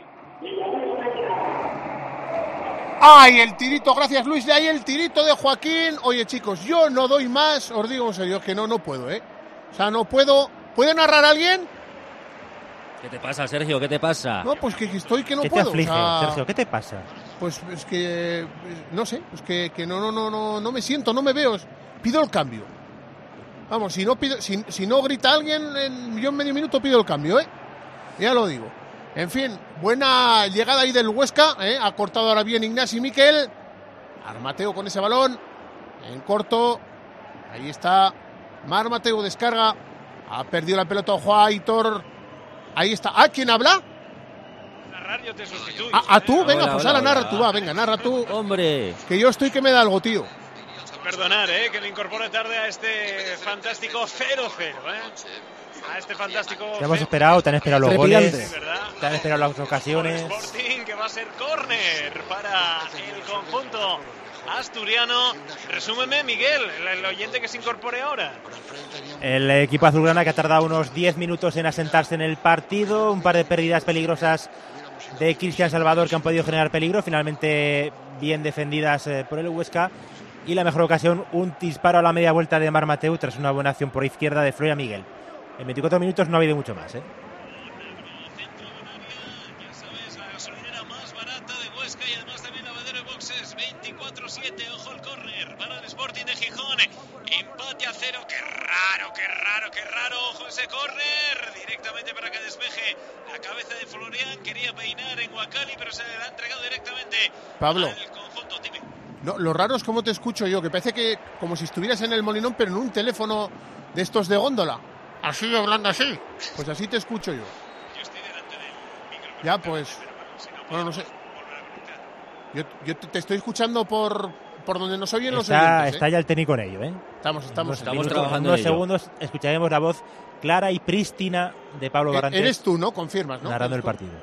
A: ¡Ay, el tirito! Gracias, Luis. De ahí el tirito de Joaquín. Oye, chicos, yo no doy más. Os digo en serio que no, no puedo, ¿eh? O sea, no puedo. ¿Puede narrar alguien?
B: ¿Qué te pasa, Sergio? ¿Qué te pasa?
A: No, pues que estoy que no
F: ¿Qué
A: puedo.
F: te aflige,
A: o sea,
F: Sergio? ¿Qué te pasa?
A: Pues es que no sé, pues que, que no, no, no, no, no me siento, no me veo. Pido el cambio. Vamos, si no pido, si, si no grita alguien, en, yo en medio minuto pido el cambio, ¿eh? Ya lo digo. En fin, buena llegada ahí del Huesca, ¿eh? Ha cortado ahora bien Ignasi Miquel. Armateo con ese balón. En corto. Ahí está. Marc Mateu descarga. Ha perdido la pelota Juan Aitor. Ahí está. ¿Ah, quién habla?
M: Narrar, yo te sustituyo.
A: ¿A, a tú? Venga,
B: hola,
A: pues
B: hola,
A: ahora narra
B: hola.
A: tú, va, venga, narra tú.
B: Hombre.
A: Que yo estoy que me da algo, tío.
M: Perdonar, ¿eh? Que le incorpore tarde a este fantástico cero cero, ¿eh? A este fantástico...
F: Te hemos esperado, te han esperado los goles,
M: Sí, ¿verdad?
F: te han esperado las ocasiones.
M: Sporting, que va a ser córner para el conjunto asturiano. Resúmeme, Miguel, el, el oyente que se incorpore ahora.
F: El equipo azulgrana, que ha tardado unos diez minutos en asentarse en el partido. Un par de pérdidas peligrosas de Cristian Salvador que han podido generar peligro. Finalmente bien defendidas eh, por el Huesca. Y la mejor ocasión, un disparo a la media vuelta de Marc Mateu tras una buena acción por izquierda de Florian Miguel. En veinticuatro minutos no ha habido mucho más, ¿eh?
M: Ya sabes, la gasolinera más barata de Huesca y además también lavadero de boxes. veinticuatro siete, ojo el córner para el Sporting de Gijón. Empate a cero, qué raro, qué raro, qué raro. Ojo ese córner, directamente para que despeje la cabeza de Florian. Quería peinar en Huacali, pero se le ha entregado directamente
A: Pablo.
M: al conjunto. Dime.
A: No, lo raro es cómo te escucho yo, que parece que como si estuvieras en el Molinón, pero en un teléfono de estos de góndola. Así, hablando así. Pues así te escucho yo. Ya, pues... Bueno, no sé. Yo, yo te estoy escuchando por, por donde nos oyen los
F: está,
A: oyentes, ¿eh?
F: Está ya el técnico en ello, ¿eh?
A: Estamos, estamos,
B: estamos
F: minutos,
B: trabajando
F: en unos
B: en ello.
F: segundos escucharemos la voz clara y prístina de Pablo Barrantes.
A: Eres tú, ¿no? Confirmas, ¿no?
F: Narrando el
A: tú.
F: partido.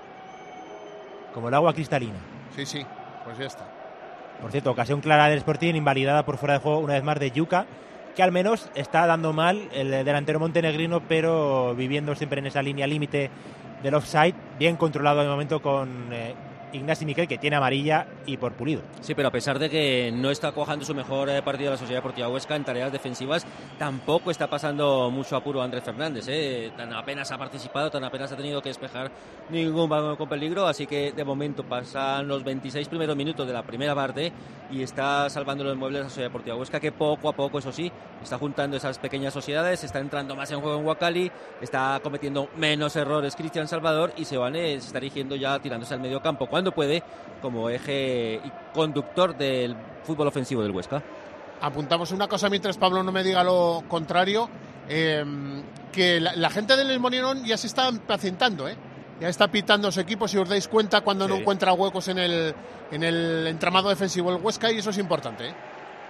F: Como el agua cristalina.
A: Sí, sí, pues ya está.
F: Por cierto, ocasión clara del Sporting, invalidada por fuera de juego una vez más de Yuka, que al menos está dando mal el delantero montenegrino, pero viviendo siempre en esa línea límite del offside, bien controlado de momento con eh, Ignasi Miquel, que tiene amarilla, y por Pulido.
B: Sí, pero a pesar de que no está cuajando su mejor eh, partido de la Sociedad Deportiva Huesca en tareas defensivas, tampoco está pasando mucho apuro Andrés Fernández, ¿eh? Tan apenas ha participado, tan apenas ha tenido que despejar ningún balón con peligro, así que de momento pasan los veintiséis primeros minutos de la primera parte y está salvando los muebles de la Sociedad Deportiva Huesca, que poco a poco, eso sí, está juntando esas pequeñas sociedades, está entrando más en juego en Huacali, está cometiendo menos errores Cristian Salvador, y Seoane se está dirigiendo ya tirándose al medio campo cuando puede, como eje y conductor del fútbol ofensivo del Huesca.
A: Apuntamos una cosa mientras Pablo no me diga lo contrario, eh, que la, la gente del Molinón ya se está impacientando, ¿eh? Ya está pitando su equipo, si os dais cuenta, cuando sí. no encuentra huecos en el, en el entramado defensivo del Huesca, y eso es importante, ¿eh?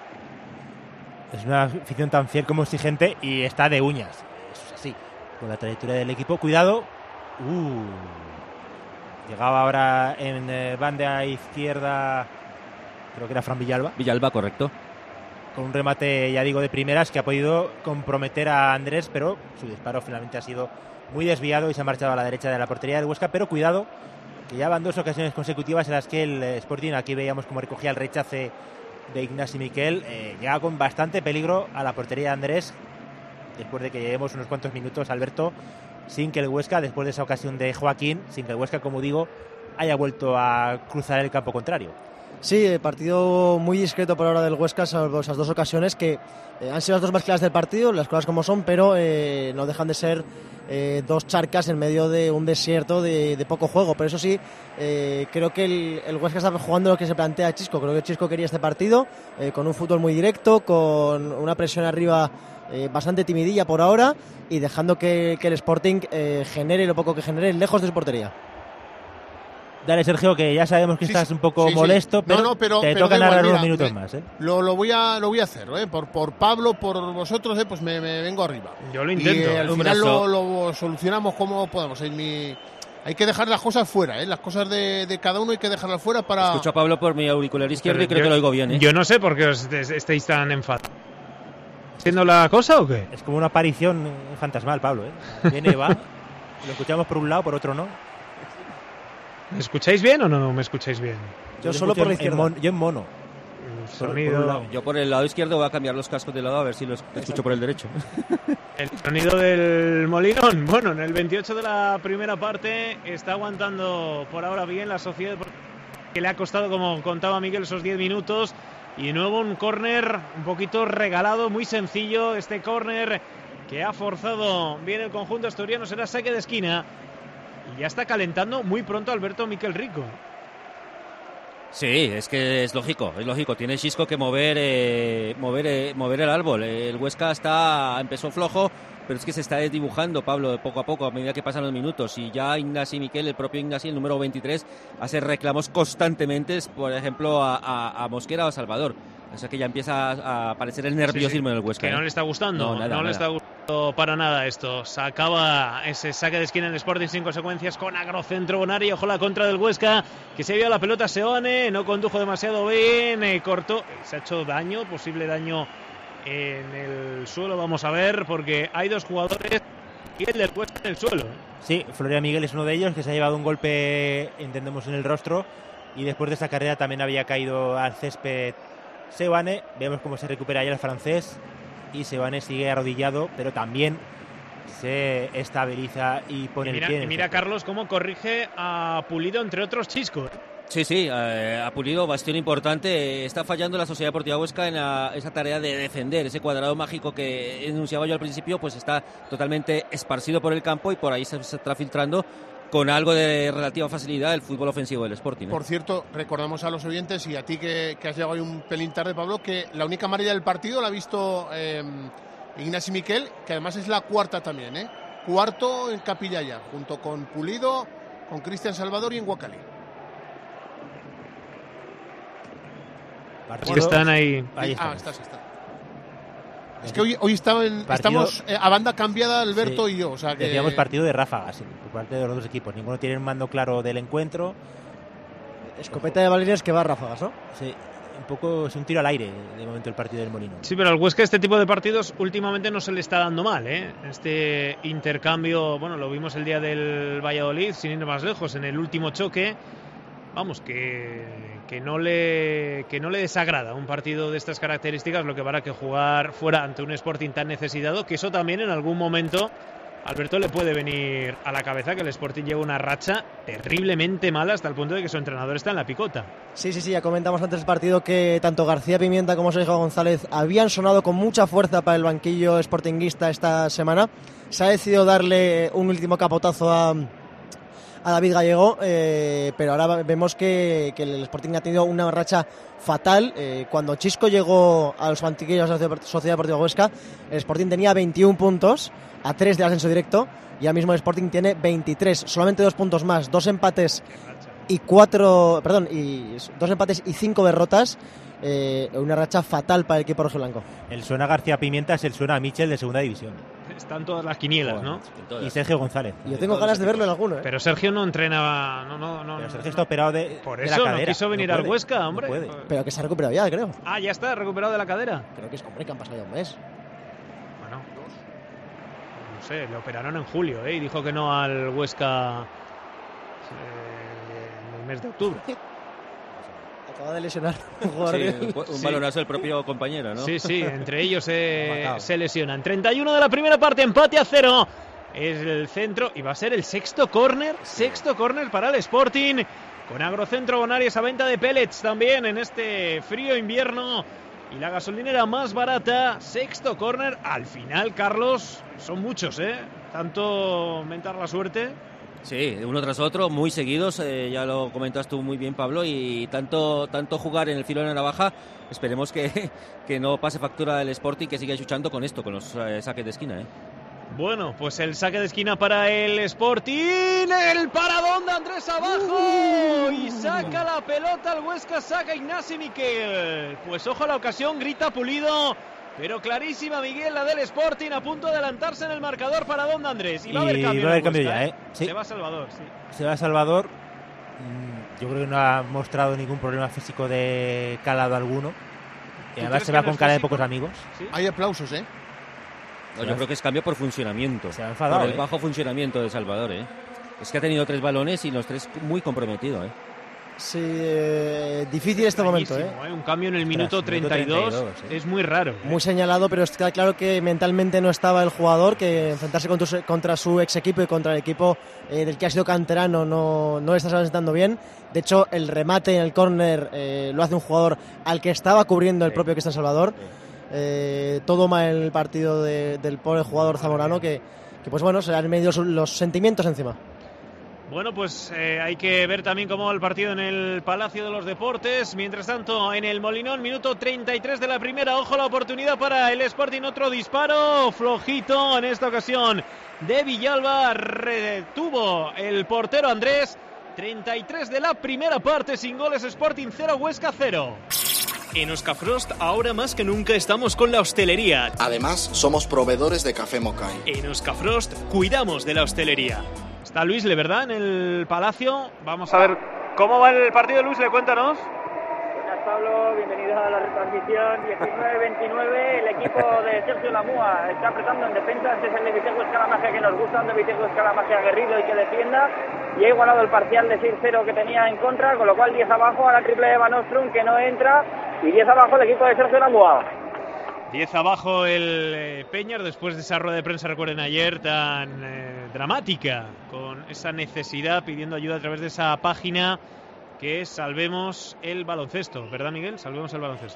F: Es una afición tan fiel como exigente y está de uñas. Eso es así, con la trayectoria del equipo. Cuidado. Uh. Llegaba ahora en eh, banda izquierda, creo que era Fran Villalba.
B: Villalba, correcto.
F: Con un remate, ya digo, de primeras, que ha podido comprometer a Andrés, pero su disparo finalmente ha sido muy desviado y se ha marchado a la derecha de la portería del Huesca. Pero cuidado, que ya van dos ocasiones consecutivas en las que el Sporting, aquí veíamos cómo recogía el rechace de Ignasi Miquel, eh, llega con bastante peligro a la portería de Andrés, después de que llevemos unos cuantos minutos, Alberto, sin que el Huesca, después de esa ocasión de Joaquín, sin que el Huesca, como digo, haya vuelto a cruzar el campo contrario.
G: Sí, partido muy discreto por ahora del Huesca, salvo esas dos ocasiones que eh, han sido las dos más claras del partido, las cosas como son, pero eh, no dejan de ser eh, dos charcas en medio de un desierto de, de poco juego. Pero eso sí, eh, creo que el, el Huesca está jugando lo que se plantea Chisco. Creo que Chisco quería este partido eh, con un fútbol muy directo, con una presión arriba eh, bastante timidilla por ahora, y dejando que, que el Sporting eh, genere lo poco que genere lejos de su portería.
F: Dale, Sergio, que ya sabemos que
A: sí,
F: estás un poco
A: sí,
F: molesto,
A: sí.
F: pero,
A: no, no, pero
F: te
A: pero
F: toca
A: igual,
F: narrar
A: mira,
F: unos minutos
A: me,
F: más. ¿eh?
A: Lo, lo, voy a, lo voy a hacer, ¿eh? por, por Pablo, por vosotros, ¿eh? Pues me, me vengo arriba.
E: Yo lo intento.
A: Y eh, al
E: un
A: final
E: brazo.
A: lo, lo solucionamos como podemos. En mi... Hay que dejar las cosas fuera, ¿eh? Las cosas de, de cada uno hay que dejarlas fuera para...
B: Escucho a Pablo por mi auricular izquierdo
E: Pero
B: y creo
E: yo,
B: que lo oigo bien, ¿eh?
E: Yo no sé por qué os estáis tan enfadados. ¿Haciendo la cosa o qué?
F: Es como una aparición fantasmal, Pablo, ¿eh? Viene y va, lo escuchamos por un lado, por otro no.
E: ¿Me escucháis bien o no me escucháis bien?
G: Yo, yo solo por la izquierda.
F: En mon, yo en mono.
E: Sonido.
F: Por, por
B: yo por el lado izquierdo voy a cambiar los cascos de lado a ver si los escucho por el derecho.
E: El sonido del Molinón. Bueno, en el veintiocho de la primera parte está aguantando por ahora bien la Sociedad, que le ha costado, como contaba Miguel, esos diez minutos. Y de nuevo un córner un poquito regalado, muy sencillo. Este córner que ha forzado bien el conjunto asturiano, será saque de esquina. Y ya está calentando muy pronto Alberto Miquel Rico.
B: Sí, es que es lógico, es lógico. Tiene Xisco que mover, eh, mover, eh, mover el árbol. El Huesca está empezó flojo, pero es que se está desdibujando, Pablo, poco a poco, a medida que pasan los minutos. Y ya Ignasi Miquel, el propio Ignasi, el número veintitrés, hace reclamos constantemente, por ejemplo, a, a, a Mosquera o a Salvador. O sea que ya empieza a aparecer el nerviosismo
E: sí, sí.
B: en el Huesca.
E: Que no
B: ¿eh?
E: le está gustando,
B: no,
E: no,
B: nada,
E: no
B: nada.
E: le está gustando para nada esto. Se acaba ese saque de esquina en el Sporting sin consecuencias con agrocentro Bonari. Ojo la contra del Huesca, que se vio la pelota Seoane, no condujo demasiado bien, eh, cortó, se ha hecho daño, posible daño en el suelo, vamos a ver, porque hay dos jugadores y el del Huesca en el suelo.
F: Sí, Florian Miguel es uno de ellos, que se ha llevado un golpe, entendemos, en el rostro, y después de esa carrera también había caído al césped Seoane. Vemos cómo se recupera ya el francés, y Seoane sigue arrodillado, pero también se estabiliza y pone
E: y mira,
F: el pie en el
E: mira
F: césped.
E: Carlos, cómo corrige a Pulido, entre otros Chisco.
B: Sí, sí, eh, ha Pulido, bastión importante. Está fallando la Sociedad Deportiva Huesca en la, esa tarea de defender. Ese cuadrado mágico que enunciaba yo al principio, pues está totalmente esparcido por el campo y por ahí se, se está filtrando con algo de relativa facilidad el fútbol ofensivo del Sporting. ¿eh?
A: Por cierto, recordamos a los oyentes y a ti que, que has llegado hoy un pelín tarde, Pablo, que la única amarilla del partido la ha visto eh, Ignasi Miquel, que además es la cuarta también, ¿eh? Cuarto en Capilla ya, junto con Pulido, con Cristian Salvador y en Guacali.
E: Es que están ahí.
A: ahí ah, estás, estás. Es que hoy, hoy estaban,
F: partido,
A: estamos eh, a banda cambiada Alberto sí, y yo. O sea que...
F: Decíamos partido de ráfagas por parte de los dos equipos. Ninguno tiene un mando claro del encuentro.
G: Escopeta de balines que va a ráfagas, ¿no?
F: Sí, un poco es un tiro al aire de momento el partido del Molino.
E: Sí, pero al Huesca este tipo de partidos últimamente no se le está dando mal, ¿eh? Este intercambio, bueno, lo vimos el día del Valladolid, sin ir más lejos, en el último choque. Vamos, que, que, no le, que no le desagrada un partido de estas características, lo que para que jugar fuera ante un Sporting tan necesitado, que eso también en algún momento, Alberto, le puede venir a la cabeza, que el Sporting lleva una racha terriblemente mala hasta el punto de que su entrenador está en la picota.
G: Sí, sí, sí, ya comentamos antes del partido que tanto García Pimienta como Sergio González habían sonado con mucha fuerza para el banquillo sportinguista esta semana. Se ha decidido darle un último capotazo a... a David Gallego, eh, pero ahora vemos que, que el Sporting ha tenido una racha fatal. Eh, cuando Chisco llegó a los banquillos de la Sociedad Deportiva Huesca, el Sporting tenía veintiún puntos, a tres del ascenso directo, y ahora mismo el Sporting tiene veintitrés, solamente dos puntos más, dos empates y cuatro, perdón, y dos empates y cinco derrotas. Eh, una racha fatal para el equipo rojiblanco.
F: El suena García Pimienta es el suena a Michel de segunda división.
E: Están todas las quinielas, ¿no?
F: Y Sergio González.
G: Yo tengo ganas de verlo en alguno, ¿eh?
E: Pero Sergio no entrenaba. No, no, no.
F: Pero Sergio está operado de,
E: Por
F: de
E: eso
F: la cadera.
E: no quiso venir
F: no
E: al Huesca, hombre.
F: No puede.
G: Pero que se ha recuperado ya, creo.
E: Ah, ya está, recuperado de la cadera.
G: Creo que es hombre que han pasado ya un mes.
E: Bueno, no sé, le operaron en julio, ¿eh? Y dijo que no al Huesca eh, en el mes de octubre.
G: Acaba de lesionar un jugador.
B: Sí,
G: del...
B: un
E: Sí.
B: balonazo del propio compañero, ¿no?
E: Sí, sí, entre ellos se, se lesionan. treinta y uno de la primera parte, empate a cero. Es el centro y va a ser el sexto córner, sexto córner para el Sporting. Con Agrocentro Bonares a venta de pellets también en este frío invierno. Y la gasolinera más barata, sexto córner. Al final, Carlos, son muchos, ¿eh? Tanto mentar la suerte.
B: Sí, uno tras otro, muy seguidos, eh, ya lo comentas tú muy bien, Pablo, y tanto tanto jugar en el filo de la navaja, esperemos que, que no pase factura del Sporting, que siga luchando con esto, con los eh, saques de esquina, ¿eh?
E: Bueno, pues el saque de esquina para el Sporting, el paradón de Andrés abajo y saca la pelota el Huesca, saca Ignasi Miquel. Pues ojo a la ocasión, grita Pulido, pero clarísima Miguel, la del Sporting, a punto de adelantarse en el marcador, paradón de Andrés. Y va a haber cambio,
F: va a haber cambio
E: Huesca,
F: ya, ¿eh? Sí.
E: Se va Salvador, sí.
F: Se va Salvador. Yo creo que no ha mostrado ningún problema físico de calado alguno. Y además se va con cara de pocos amigos.
A: ¿Sí? Hay aplausos, ¿eh?
B: No, yo creo que es cambio por funcionamiento.
F: Se ha enfadado,
B: por el
F: ¿eh?
B: bajo funcionamiento de Salvador, ¿eh? Es que ha tenido tres balones y los tres muy comprometidos, ¿eh?
G: Sí, eh, difícil este momento, ¿eh?
E: ¿eh? Un cambio en el minuto treinta y dos,
F: treinta y dos, ¿eh?
E: es muy raro.
G: Muy señalado, pero está claro que mentalmente no estaba el jugador, que enfrentarse contra su, contra su ex equipo y contra el equipo eh, del que ha sido canterano no, no le está sentando bien. De hecho, el remate en el córner eh, lo hace un jugador al que estaba cubriendo el
F: Sí.
G: propio Cristian Salvador. Eh, todo mal en el partido de, del pobre jugador zamorano, que, que pues bueno, se le han medido los sentimientos encima.
E: Bueno, pues eh, hay que ver también cómo va el partido en el Palacio de los Deportes. Mientras tanto, en el Molinón, minuto treinta y tres de la primera. Ojo la oportunidad para el Sporting. Otro disparo flojito en esta ocasión de Villalba. Retuvo el portero Andrés. treinta y tres de la primera parte, sin goles. Sporting cero, Huesca cero.
N: En Oscafrost, ahora más que nunca estamos con la hostelería.
O: Además, somos proveedores de café Mokai.
N: En Oscafrost, cuidamos de la hostelería.
E: Está Luis Le, ¿verdad? En el Palacio. Vamos a ver cómo va el partido, Luis Le, cuéntanos.
H: Buenas, Pablo, bienvenido a la retransmisión. diecinueve veintinueve, el equipo de Sergio Lamúa está apretando en defensa. Este es el de Vitego Escalamaje que nos gusta, donde Vitego Escalamaje aguerrido y que defienda. Y ha igualado el parcial de seis cero que tenía en contra, con lo cual diez abajo, ahora triple de Van Ostrom que no entra, y diez abajo el equipo de Sergio Lamúa.
E: diez abajo el eh, Peñar, después de esa rueda de prensa, recuerden ayer, tan eh, dramática, con esa necesidad, pidiendo ayuda a través de esa página que es Salvemos el Baloncesto, ¿verdad, Miguel? Salvemos el Baloncesto.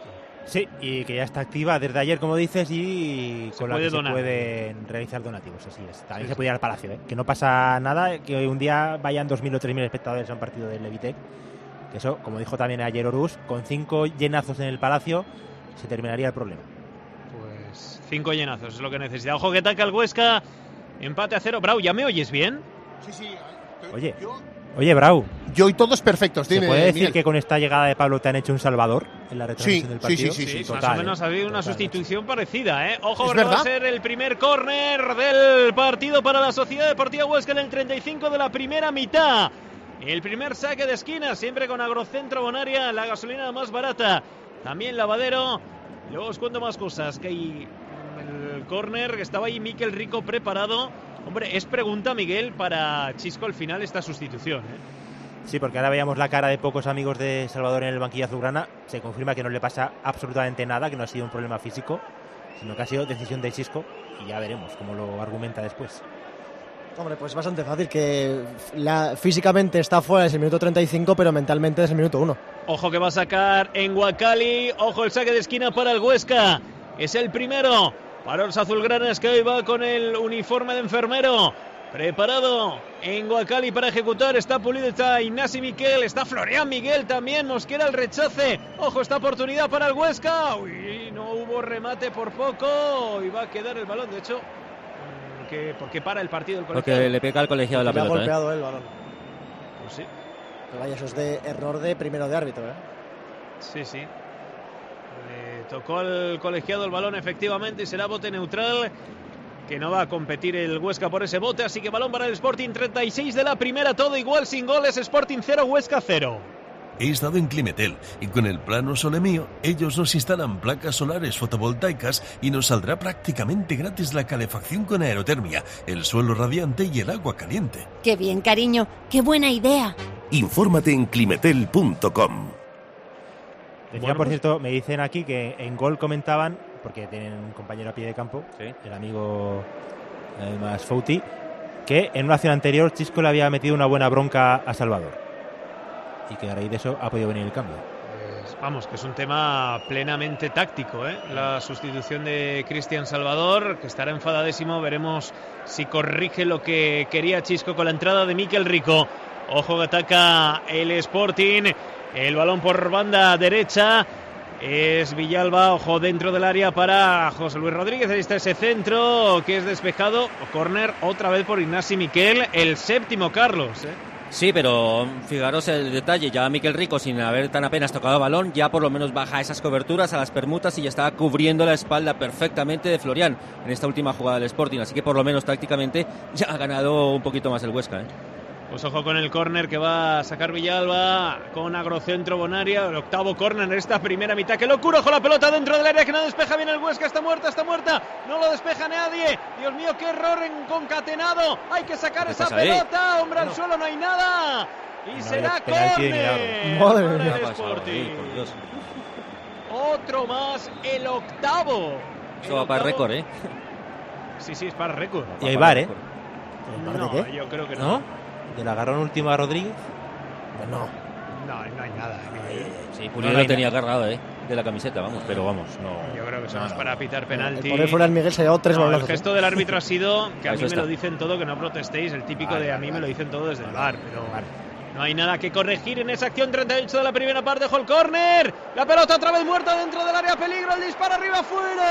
F: Sí, y que ya está activa desde ayer, como dices, y
E: Se
F: con la
E: puede
F: que
E: donar.
F: se pueden realizar donativos, así es. También
E: Sí,
F: se
E: sí.
F: puede ir al Palacio, ¿eh? Que no pasa nada, que hoy un día vayan dos mil o tres mil espectadores a un partido del Levitec. Que eso, como dijo también ayer Orús, con cinco llenazos en el Palacio se terminaría el problema.
E: Pues cinco llenazos es lo que necesita. Ojo que ataca el Huesca. Empate a cero. Brau, ¿ya me oyes bien?
A: Sí, sí.
F: Oye, oye, Brau.
A: Yo y todos perfectos, dime.
F: ¿Se puede decir
A: Miguel.
F: que con esta llegada de Pablo te han hecho un salvador en la
A: Sí,
F: retransmisión del
A: sí,
F: partido?
A: sí, sí, sí.
E: Más
F: total,
E: o menos
F: ¿eh?
E: ha habido una
F: Total.
E: sustitución parecida, ¿eh? Ojo,
A: ¿Es
E: porque va a
A: verdad?
E: ser el primer córner del partido para la Sociedad Deportiva Huesca en el treinta y cinco de la primera mitad. El primer saque de esquina, siempre con Agrocentro Bonaria, la gasolina más barata. También Lavadero. Luego os cuento más cosas. Que hay el córner, que estaba ahí Miquel Rico preparado. Hombre, es pregunta, Miguel, para Chisco al final esta sustitución, ¿eh?
F: Sí, porque ahora veíamos la cara de pocos amigos de Salvador en el banquillo azulgrana. Se confirma que no le pasa absolutamente nada, que no ha sido un problema físico, sino que ha sido decisión de Chisco, y ya veremos cómo lo argumenta después.
G: Hombre, pues bastante fácil, que la, físicamente está fuera desde el minuto treinta y cinco, pero mentalmente desde el minuto uno.
E: Ojo que va a sacar en Huacali. Ojo el saque de esquina para el Huesca. Es el primero para los azulgranas, que hoy va con el uniforme de enfermero. Preparado en Huacali para ejecutar. Está Pulido, está Ignasi Miquel, está Florian Miguel también. Mosquera el rechace. Ojo esta oportunidad para el Huesca. Uy, no hubo remate por poco. Y va a quedar el balón. De hecho, que, ¿por qué para el partido del colegiado?
B: Porque le pega al colegiado la
G: Le ha
B: pelota.
G: golpeado
B: ¿eh?
G: el balón.
E: Pues sí.
G: Pero vaya, eso es de error de primero de árbitro, ¿eh?
E: Sí, sí. Le tocó al colegiado el balón efectivamente y será bote neutral, que no va a competir el Huesca por ese bote, así que balón para el Sporting. Treinta y seis de la primera, todo igual, sin goles. Sporting cero, Huesca cero.
P: He estado en Climetel y con el plano Sole Mío, ellos nos instalan placas solares fotovoltaicas y nos saldrá prácticamente gratis la calefacción con aerotermia, el suelo radiante y el agua caliente.
L: Qué bien, cariño. Qué buena idea.
Q: Infórmate en climetel punto com.
F: Decía,
E: Bueno,
F: por
E: pues-
F: cierto, me dicen aquí que en Gol comentaban, porque tienen un compañero a pie de campo, el amigo además Fouti, que en una acción anterior Chisco le había metido una buena bronca a Salvador. Y que a raíz de eso ha podido venir el cambio.
E: Pues vamos, que es un tema plenamente táctico, ¿eh? La sustitución de Cristian Salvador, que estará enfadadísimo. Veremos si corrige lo que quería Chisco con la entrada de Miquel Rico. Ojo que ataca el Sporting. El balón por banda derecha. Es Villalba, ojo dentro del área para José Luis Rodríguez. Ahí está ese centro que es despejado. Córner otra vez por Ignasi Miquel. El séptimo, Carlos, ¿eh?
B: Sí, pero fijaros el detalle, ya Miquel Rico, sin haber tan apenas tocado balón, ya por lo menos baja esas coberturas a las permutas y ya está cubriendo la espalda perfectamente de Florian en esta última jugada del Sporting, así que por lo menos tácticamente ya ha ganado un poquito más el Huesca, ¿eh?
E: Pues ojo con el córner que va a sacar Villalba con Agrocentro Bonaria, el octavo córner en esta primera mitad. ¡Qué locura! Ojo la pelota dentro del área que no despeja bien el Huesca. Está muerta, está muerta. No lo despeja nadie. Dios mío, qué error en concatenado. Hay que sacar
B: ¿Qué
E: esa
B: pasa ahí?
E: pelota. Hombre, al suelo no hay nada. Y
F: No
E: será
F: había penalti de
E: córner.
F: milagro.
G: Madre
E: para
G: mía.
E: el
B: ¿Qué ha pasado
E: Sporting.
B: ahí, por Dios?
E: Otro más, el octavo.
B: Eso va para el récord, ¿eh?
E: Sí, sí, es para el récord.
F: Y hay VAR, ¿eh?
G: ¿El VAR de
E: No,
G: qué?
E: yo creo que no.
F: ¿No? ¿Del agarrón último a Rodríguez?
G: No.
E: No, no hay nada.
B: Sí, Pulido
F: No, no
B: lo
F: hay
B: tenía agarrado, ¿eh? De la camiseta, vamos, pero vamos, no.
E: Yo creo que eso
F: No,
E: es
F: no.
E: para pitar
G: El
E: penalti.
G: pobre Florian Miguel se ha llevado tres
E: No, el
G: balazos.
E: gesto del árbitro ha sido que a
B: Eso
E: mí me
B: está.
E: lo dicen todo, que no protestéis, el típico
F: Vale,
E: de a
F: vale,
E: mí me
F: vale.
E: lo dicen todo desde el
F: Vale,
E: bar, pero
F: vale.
E: no hay nada que corregir en esa acción. Treinta y ocho de la primera parte, ojo el córner, la pelota otra vez muerta dentro del área, peligro, el disparo arriba,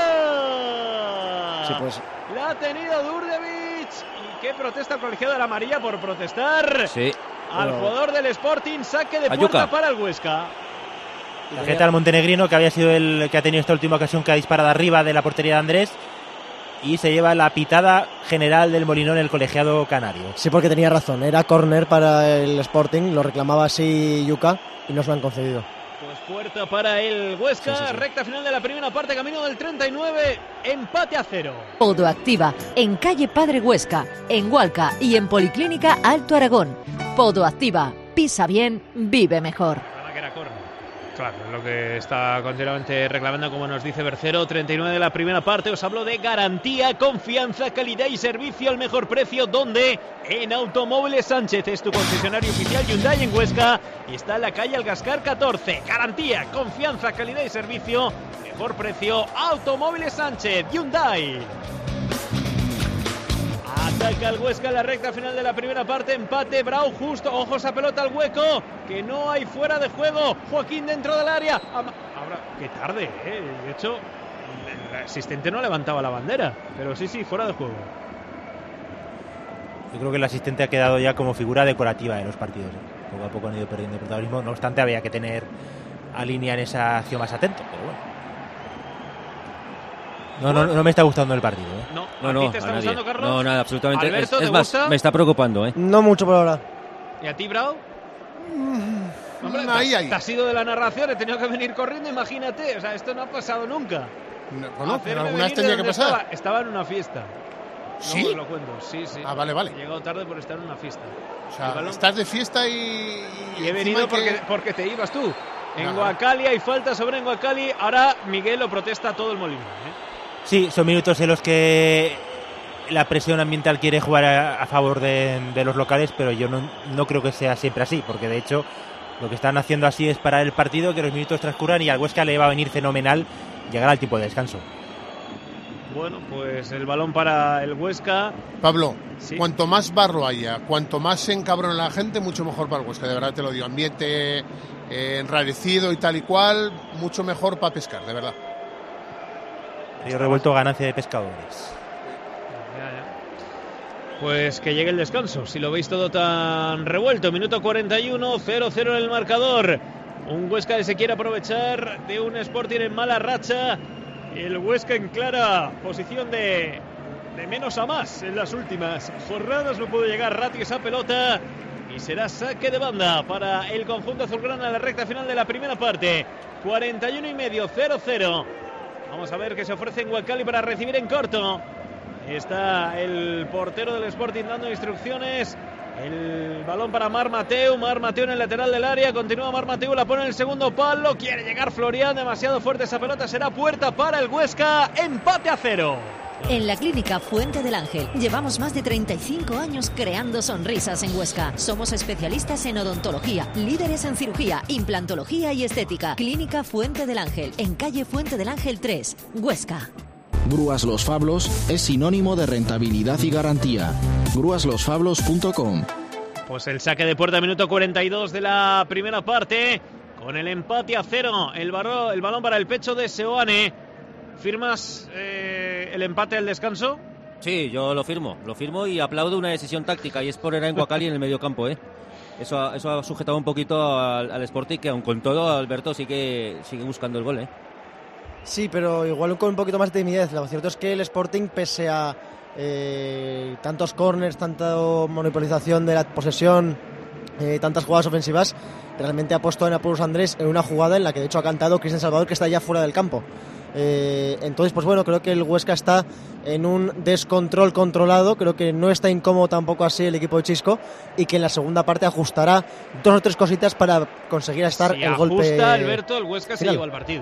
E: fuera.
G: Sí, pues.
E: La ha tenido Durdevich. ¿Y qué protesta el colegiado de la amarilla por protestar?
B: Sí.
E: Al
G: Pero-
E: jugador del Sporting, saque de
B: Ayuca.
E: puerta para el Huesca.
F: Tarjeta al montenegrino, que había sido el que ha tenido esta última ocasión que ha disparado arriba de la portería de Andrés. Y se lleva la pitada general del Molinón, el colegiado canario.
G: Sí, porque tenía razón. Era córner para el Sporting, lo reclamaba así Yuka y nos lo han concedido.
E: Pues puerta para el Huesca,
G: Sí, sí, sí.
E: recta final de la primera parte, camino del treinta y nueve, empate a cero.
I: Podoactiva, en calle Padre Huesca, en Hualca y en Policlínica Alto Aragón. Podoactiva, pisa bien, vive mejor.
E: Ojalá que era córner. Claro, es lo que está continuamente reclamando, como nos dice Bercero. treinta y nueve de la primera parte. Os hablo de garantía, confianza, calidad y servicio al mejor precio. ¿Dónde? En Automóviles Sánchez. Es tu concesionario oficial Hyundai en Huesca y está en la calle Algascar catorce. Garantía, confianza, calidad y servicio. Mejor precio. Automóviles Sánchez. Hyundai. Ataca el Huesca en la recta final de la primera parte. Empate, Brau justo. Ojos a pelota al hueco. Que no hay fuera de juego. Joaquín dentro del área. Ahora, qué tarde, ¿eh? De hecho, el asistente no levantaba la bandera. Pero sí, sí, fuera de juego.
F: Yo creo que el asistente ha quedado ya como figura decorativa de los partidos, ¿eh? Poco a poco han ido perdiendo protagonismo. No obstante, había que tener a línea en esa acción más atento. Pero bueno. No, no, no me está gustando el partido, ¿eh?
E: No,
B: no,
E: ¿a
B: no,
E: ti te está gustando, Carlos?
B: No, nada, absolutamente.
E: Alberto,
B: es
E: ¿te
B: es más,
E: gusta?
B: me está preocupando, ¿eh?
G: No mucho por ahora.
E: ¿Y a ti, Brau?
A: Mm,
E: Hombre,
A: ahí,
E: te,
A: ahí.
E: te has ido de la narración, he tenido que venir corriendo, imagínate. O sea, esto no ha pasado nunca.
A: No, bueno,
E: Hacerme
A: pero algunas
E: venir de
A: tenía que
E: donde
A: pasar.
E: Estaba, estaba en una fiesta.
A: ¿Sí?
E: No os lo cuento, sí, sí.
A: Ah, vale, vale.
E: He llegado tarde por estar en una fiesta.
A: O sea,
E: El balón-
A: estás de fiesta y...
E: Y he
A: encima
E: venido
A: hay que-
E: porque, porque te ibas tú. En
A: Ajá.
E: Guacali hay falta sobre en Guacali. Ahora Miguel lo protesta todo el molino, ¿eh?
F: Sí, son minutos en los que la presión ambiental quiere jugar a, a favor de, de los locales, pero yo no, no creo que sea siempre así, porque de hecho lo que están haciendo así es parar el partido, que los minutos transcurran y al Huesca le va a venir fenomenal llegar al tiempo de descanso.
E: Bueno, pues el balón para el Huesca.
A: Pablo,
E: Sí.
A: cuanto más barro haya, cuanto más se encabrona la gente, mucho mejor para el Huesca, de verdad te lo digo. Ambiente eh, enrarecido y tal y cual, mucho mejor para pescar, de verdad.
F: Río Revuelto, ganancia de pescadores.
E: Pues que llegue el descanso, si lo veis todo tan revuelto. Minuto cuarenta y uno, cero cero en el marcador. Un Huesca que se quiere aprovechar de un Sporting en mala racha. El Huesca en clara posición de, de menos a más en las últimas jornadas. No puede llegar Ratti esa pelota y será saque de banda para el conjunto azulgrana en la recta final de la primera parte. cuarenta y uno y medio, cero cero. Vamos a ver qué se ofrece en Guacali para recibir en corto. Está el portero del Sporting dando instrucciones. El balón para Mar Mateu. Mar Mateu en el lateral del área. Continúa Mar Mateu, la pone en el segundo palo. Quiere llegar Florian. Demasiado fuerte esa pelota. Será puerta para el Huesca. Empate a cero.
I: En la Clínica Fuente del Ángel llevamos más de treinta y cinco años creando sonrisas en Huesca. Somos especialistas en odontología, líderes en cirugía, implantología y estética. Clínica Fuente del Ángel, en calle Fuente del Ángel tres, Huesca.
R: Grúas Los Fablos es sinónimo de rentabilidad y garantía. grúas los fablos punto com.
E: Pues el saque de puerta, minuto cuarenta y dos de la primera parte. Con el empate a cero. El, barro, el balón para el pecho de Seoane. ¿Firmas eh, el empate al descanso?
B: Sí, yo lo firmo, lo firmo y aplaudo una decisión táctica y es poner a Guacali en el mediocampo, ¿eh? Eso ha, eso ha sujetado un poquito al, al Sporting, que aun con todo Alberto sigue, sigue buscando el gol, ¿eh?
G: Sí, pero igual con un poquito más de timidez. Lo cierto es que el Sporting, pese a eh, tantos corners, tanta monopolización de la posesión, eh, tantas jugadas ofensivas, realmente ha puesto en apuros a Andrés en una jugada en la que de hecho ha cantado Cristian Salvador, que está ya fuera del campo. Eh, entonces, pues bueno, creo que el Huesca está en un descontrol controlado. Creo que no está incómodo tampoco así el equipo de Chisco, y que en la segunda parte ajustará dos o tres cositas para conseguir estar
E: Si
G: el
E: ajusta,
G: golpe.
E: Alberto, el Huesca se
G: final.
E: lleva el partido.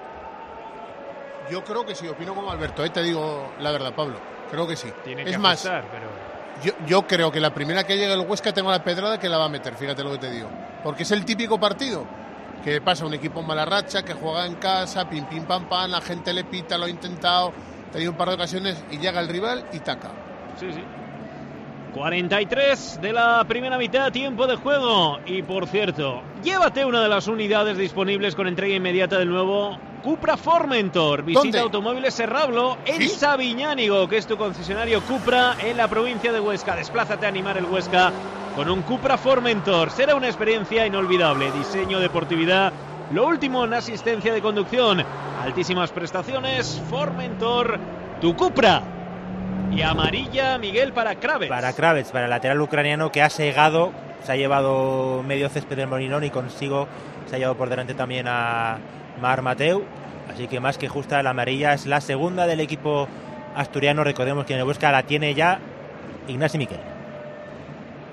A: Yo creo que sí, opino como Alberto, ¿eh? Te digo la verdad, Pablo. Creo que sí.
E: Tiene que
A: es más,
E: ajustar, pero...
A: yo, yo creo que la primera que llegue el Huesca tengo la pedrada que la va a meter, fíjate lo que te digo. Porque es el típico partido que pasa un equipo en mala racha, que juega en casa, pim, pim, pam, pam, la gente le pita, lo ha intentado, ha tenido un par de ocasiones y llega el rival y taca.
E: Sí, sí. cuarenta y tres de la primera mitad, tiempo de juego. Y por cierto, llévate una de las unidades disponibles con entrega inmediata del nuevo Cupra Formentor. Visita
A: ¿Dónde?
E: Automóviles Serrablo en
A: ¿Sí?
E: Sabiñánigo, que es tu concesionario Cupra en la provincia de Huesca. Desplázate a animar el Huesca con un Cupra Formentor. Será una experiencia inolvidable. Diseño, deportividad, lo último en asistencia de conducción. Altísimas prestaciones. Formentor, tu Cupra. Y amarilla, Miguel, para Kravets.
F: Para Kravets, para el lateral ucraniano, que ha segado, se ha llevado medio césped del Molinón y consigo se ha llevado por delante también a Mar Mateu. Así que más que justa, la amarilla es la segunda del equipo asturiano. Recordemos que en el Huesca la tiene ya Ignasi Miquel.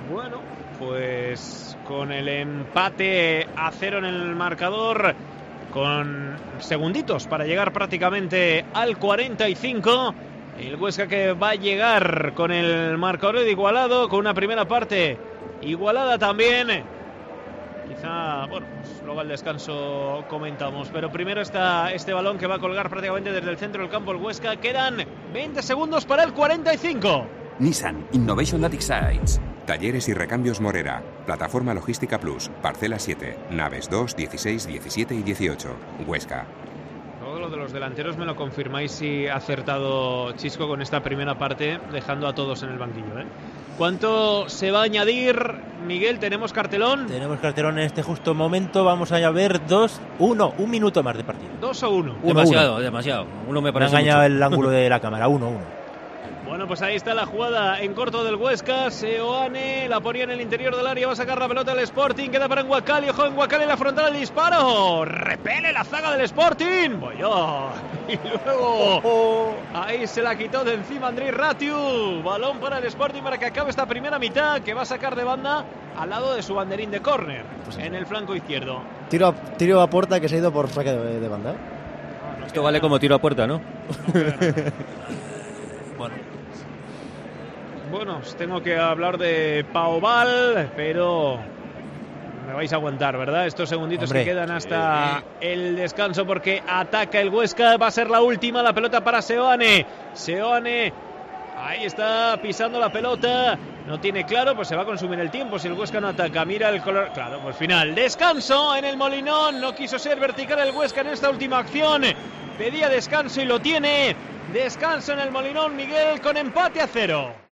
E: Bueno, pues con el empate a cero en el marcador, con segunditos para llegar prácticamente al cuarenta y cinco, el Huesca que va a llegar con el marcador igualado, con una primera parte igualada también. Quizá, bueno, pues luego al descanso comentamos, pero primero está este balón que va a colgar prácticamente desde el centro del campo el Huesca. Quedan veinte segundos para el cuarenta y cinco.
S: Nissan Innovation that excites. Talleres y recambios Morera. Plataforma Logística Plus. Parcela siete. Naves dos, dieciséis, diecisiete y dieciocho. Huesca.
E: Todo lo de los delanteros me lo confirmáis si ha acertado Chisco con esta primera parte, dejando a todos en el banquillo, ¿eh? ¿Cuánto se va a añadir, Miguel? ¿Tenemos cartelón?
F: Tenemos cartelón en este justo momento. Vamos a ver dos, uno, un minuto más de partido.
E: ¿Dos o uno?
F: uno
B: demasiado,
F: uno.
B: demasiado. Uno me
F: Me ha
B: parece
F: engañado
B: mucho.
F: el ángulo de la cámara. Uno, uno.
E: Bueno, pues ahí está la jugada en corto del Huesca. Seoane la ponía en el interior del área, va a sacar la pelota al Sporting, queda para Enguacali, ojo Enguacali en la frontal, el disparo, repele la zaga del Sporting, voy yo, y luego ahí se la quitó de encima Andrés Ratiu, balón para el Sporting para que acabe esta primera mitad, que va a sacar de banda al lado de su banderín de córner, pues en el flanco izquierdo.
G: Tiro a, tiro a puerta que se ha ido por saque de, de banda, ¿eh?
E: Ah, no
B: Esto vale como tiro a puerta, ¿no?
E: Bueno. Bueno, os tengo que hablar de Pau Val, pero me vais a aguantar, ¿verdad? Estos segunditos
F: Hombre.
E: que quedan hasta el descanso, porque ataca el Huesca, va a ser la última, la pelota para Seoane. Seoane, ahí está pisando la pelota, no tiene claro, pues se va a consumir el tiempo si el Huesca no ataca. Mira el color, claro, pues final. Descanso en el Molinón, no quiso ser vertical el Huesca en esta última acción. Pedía descanso y lo tiene. Descanso en el Molinón, Miguel, con empate a cero.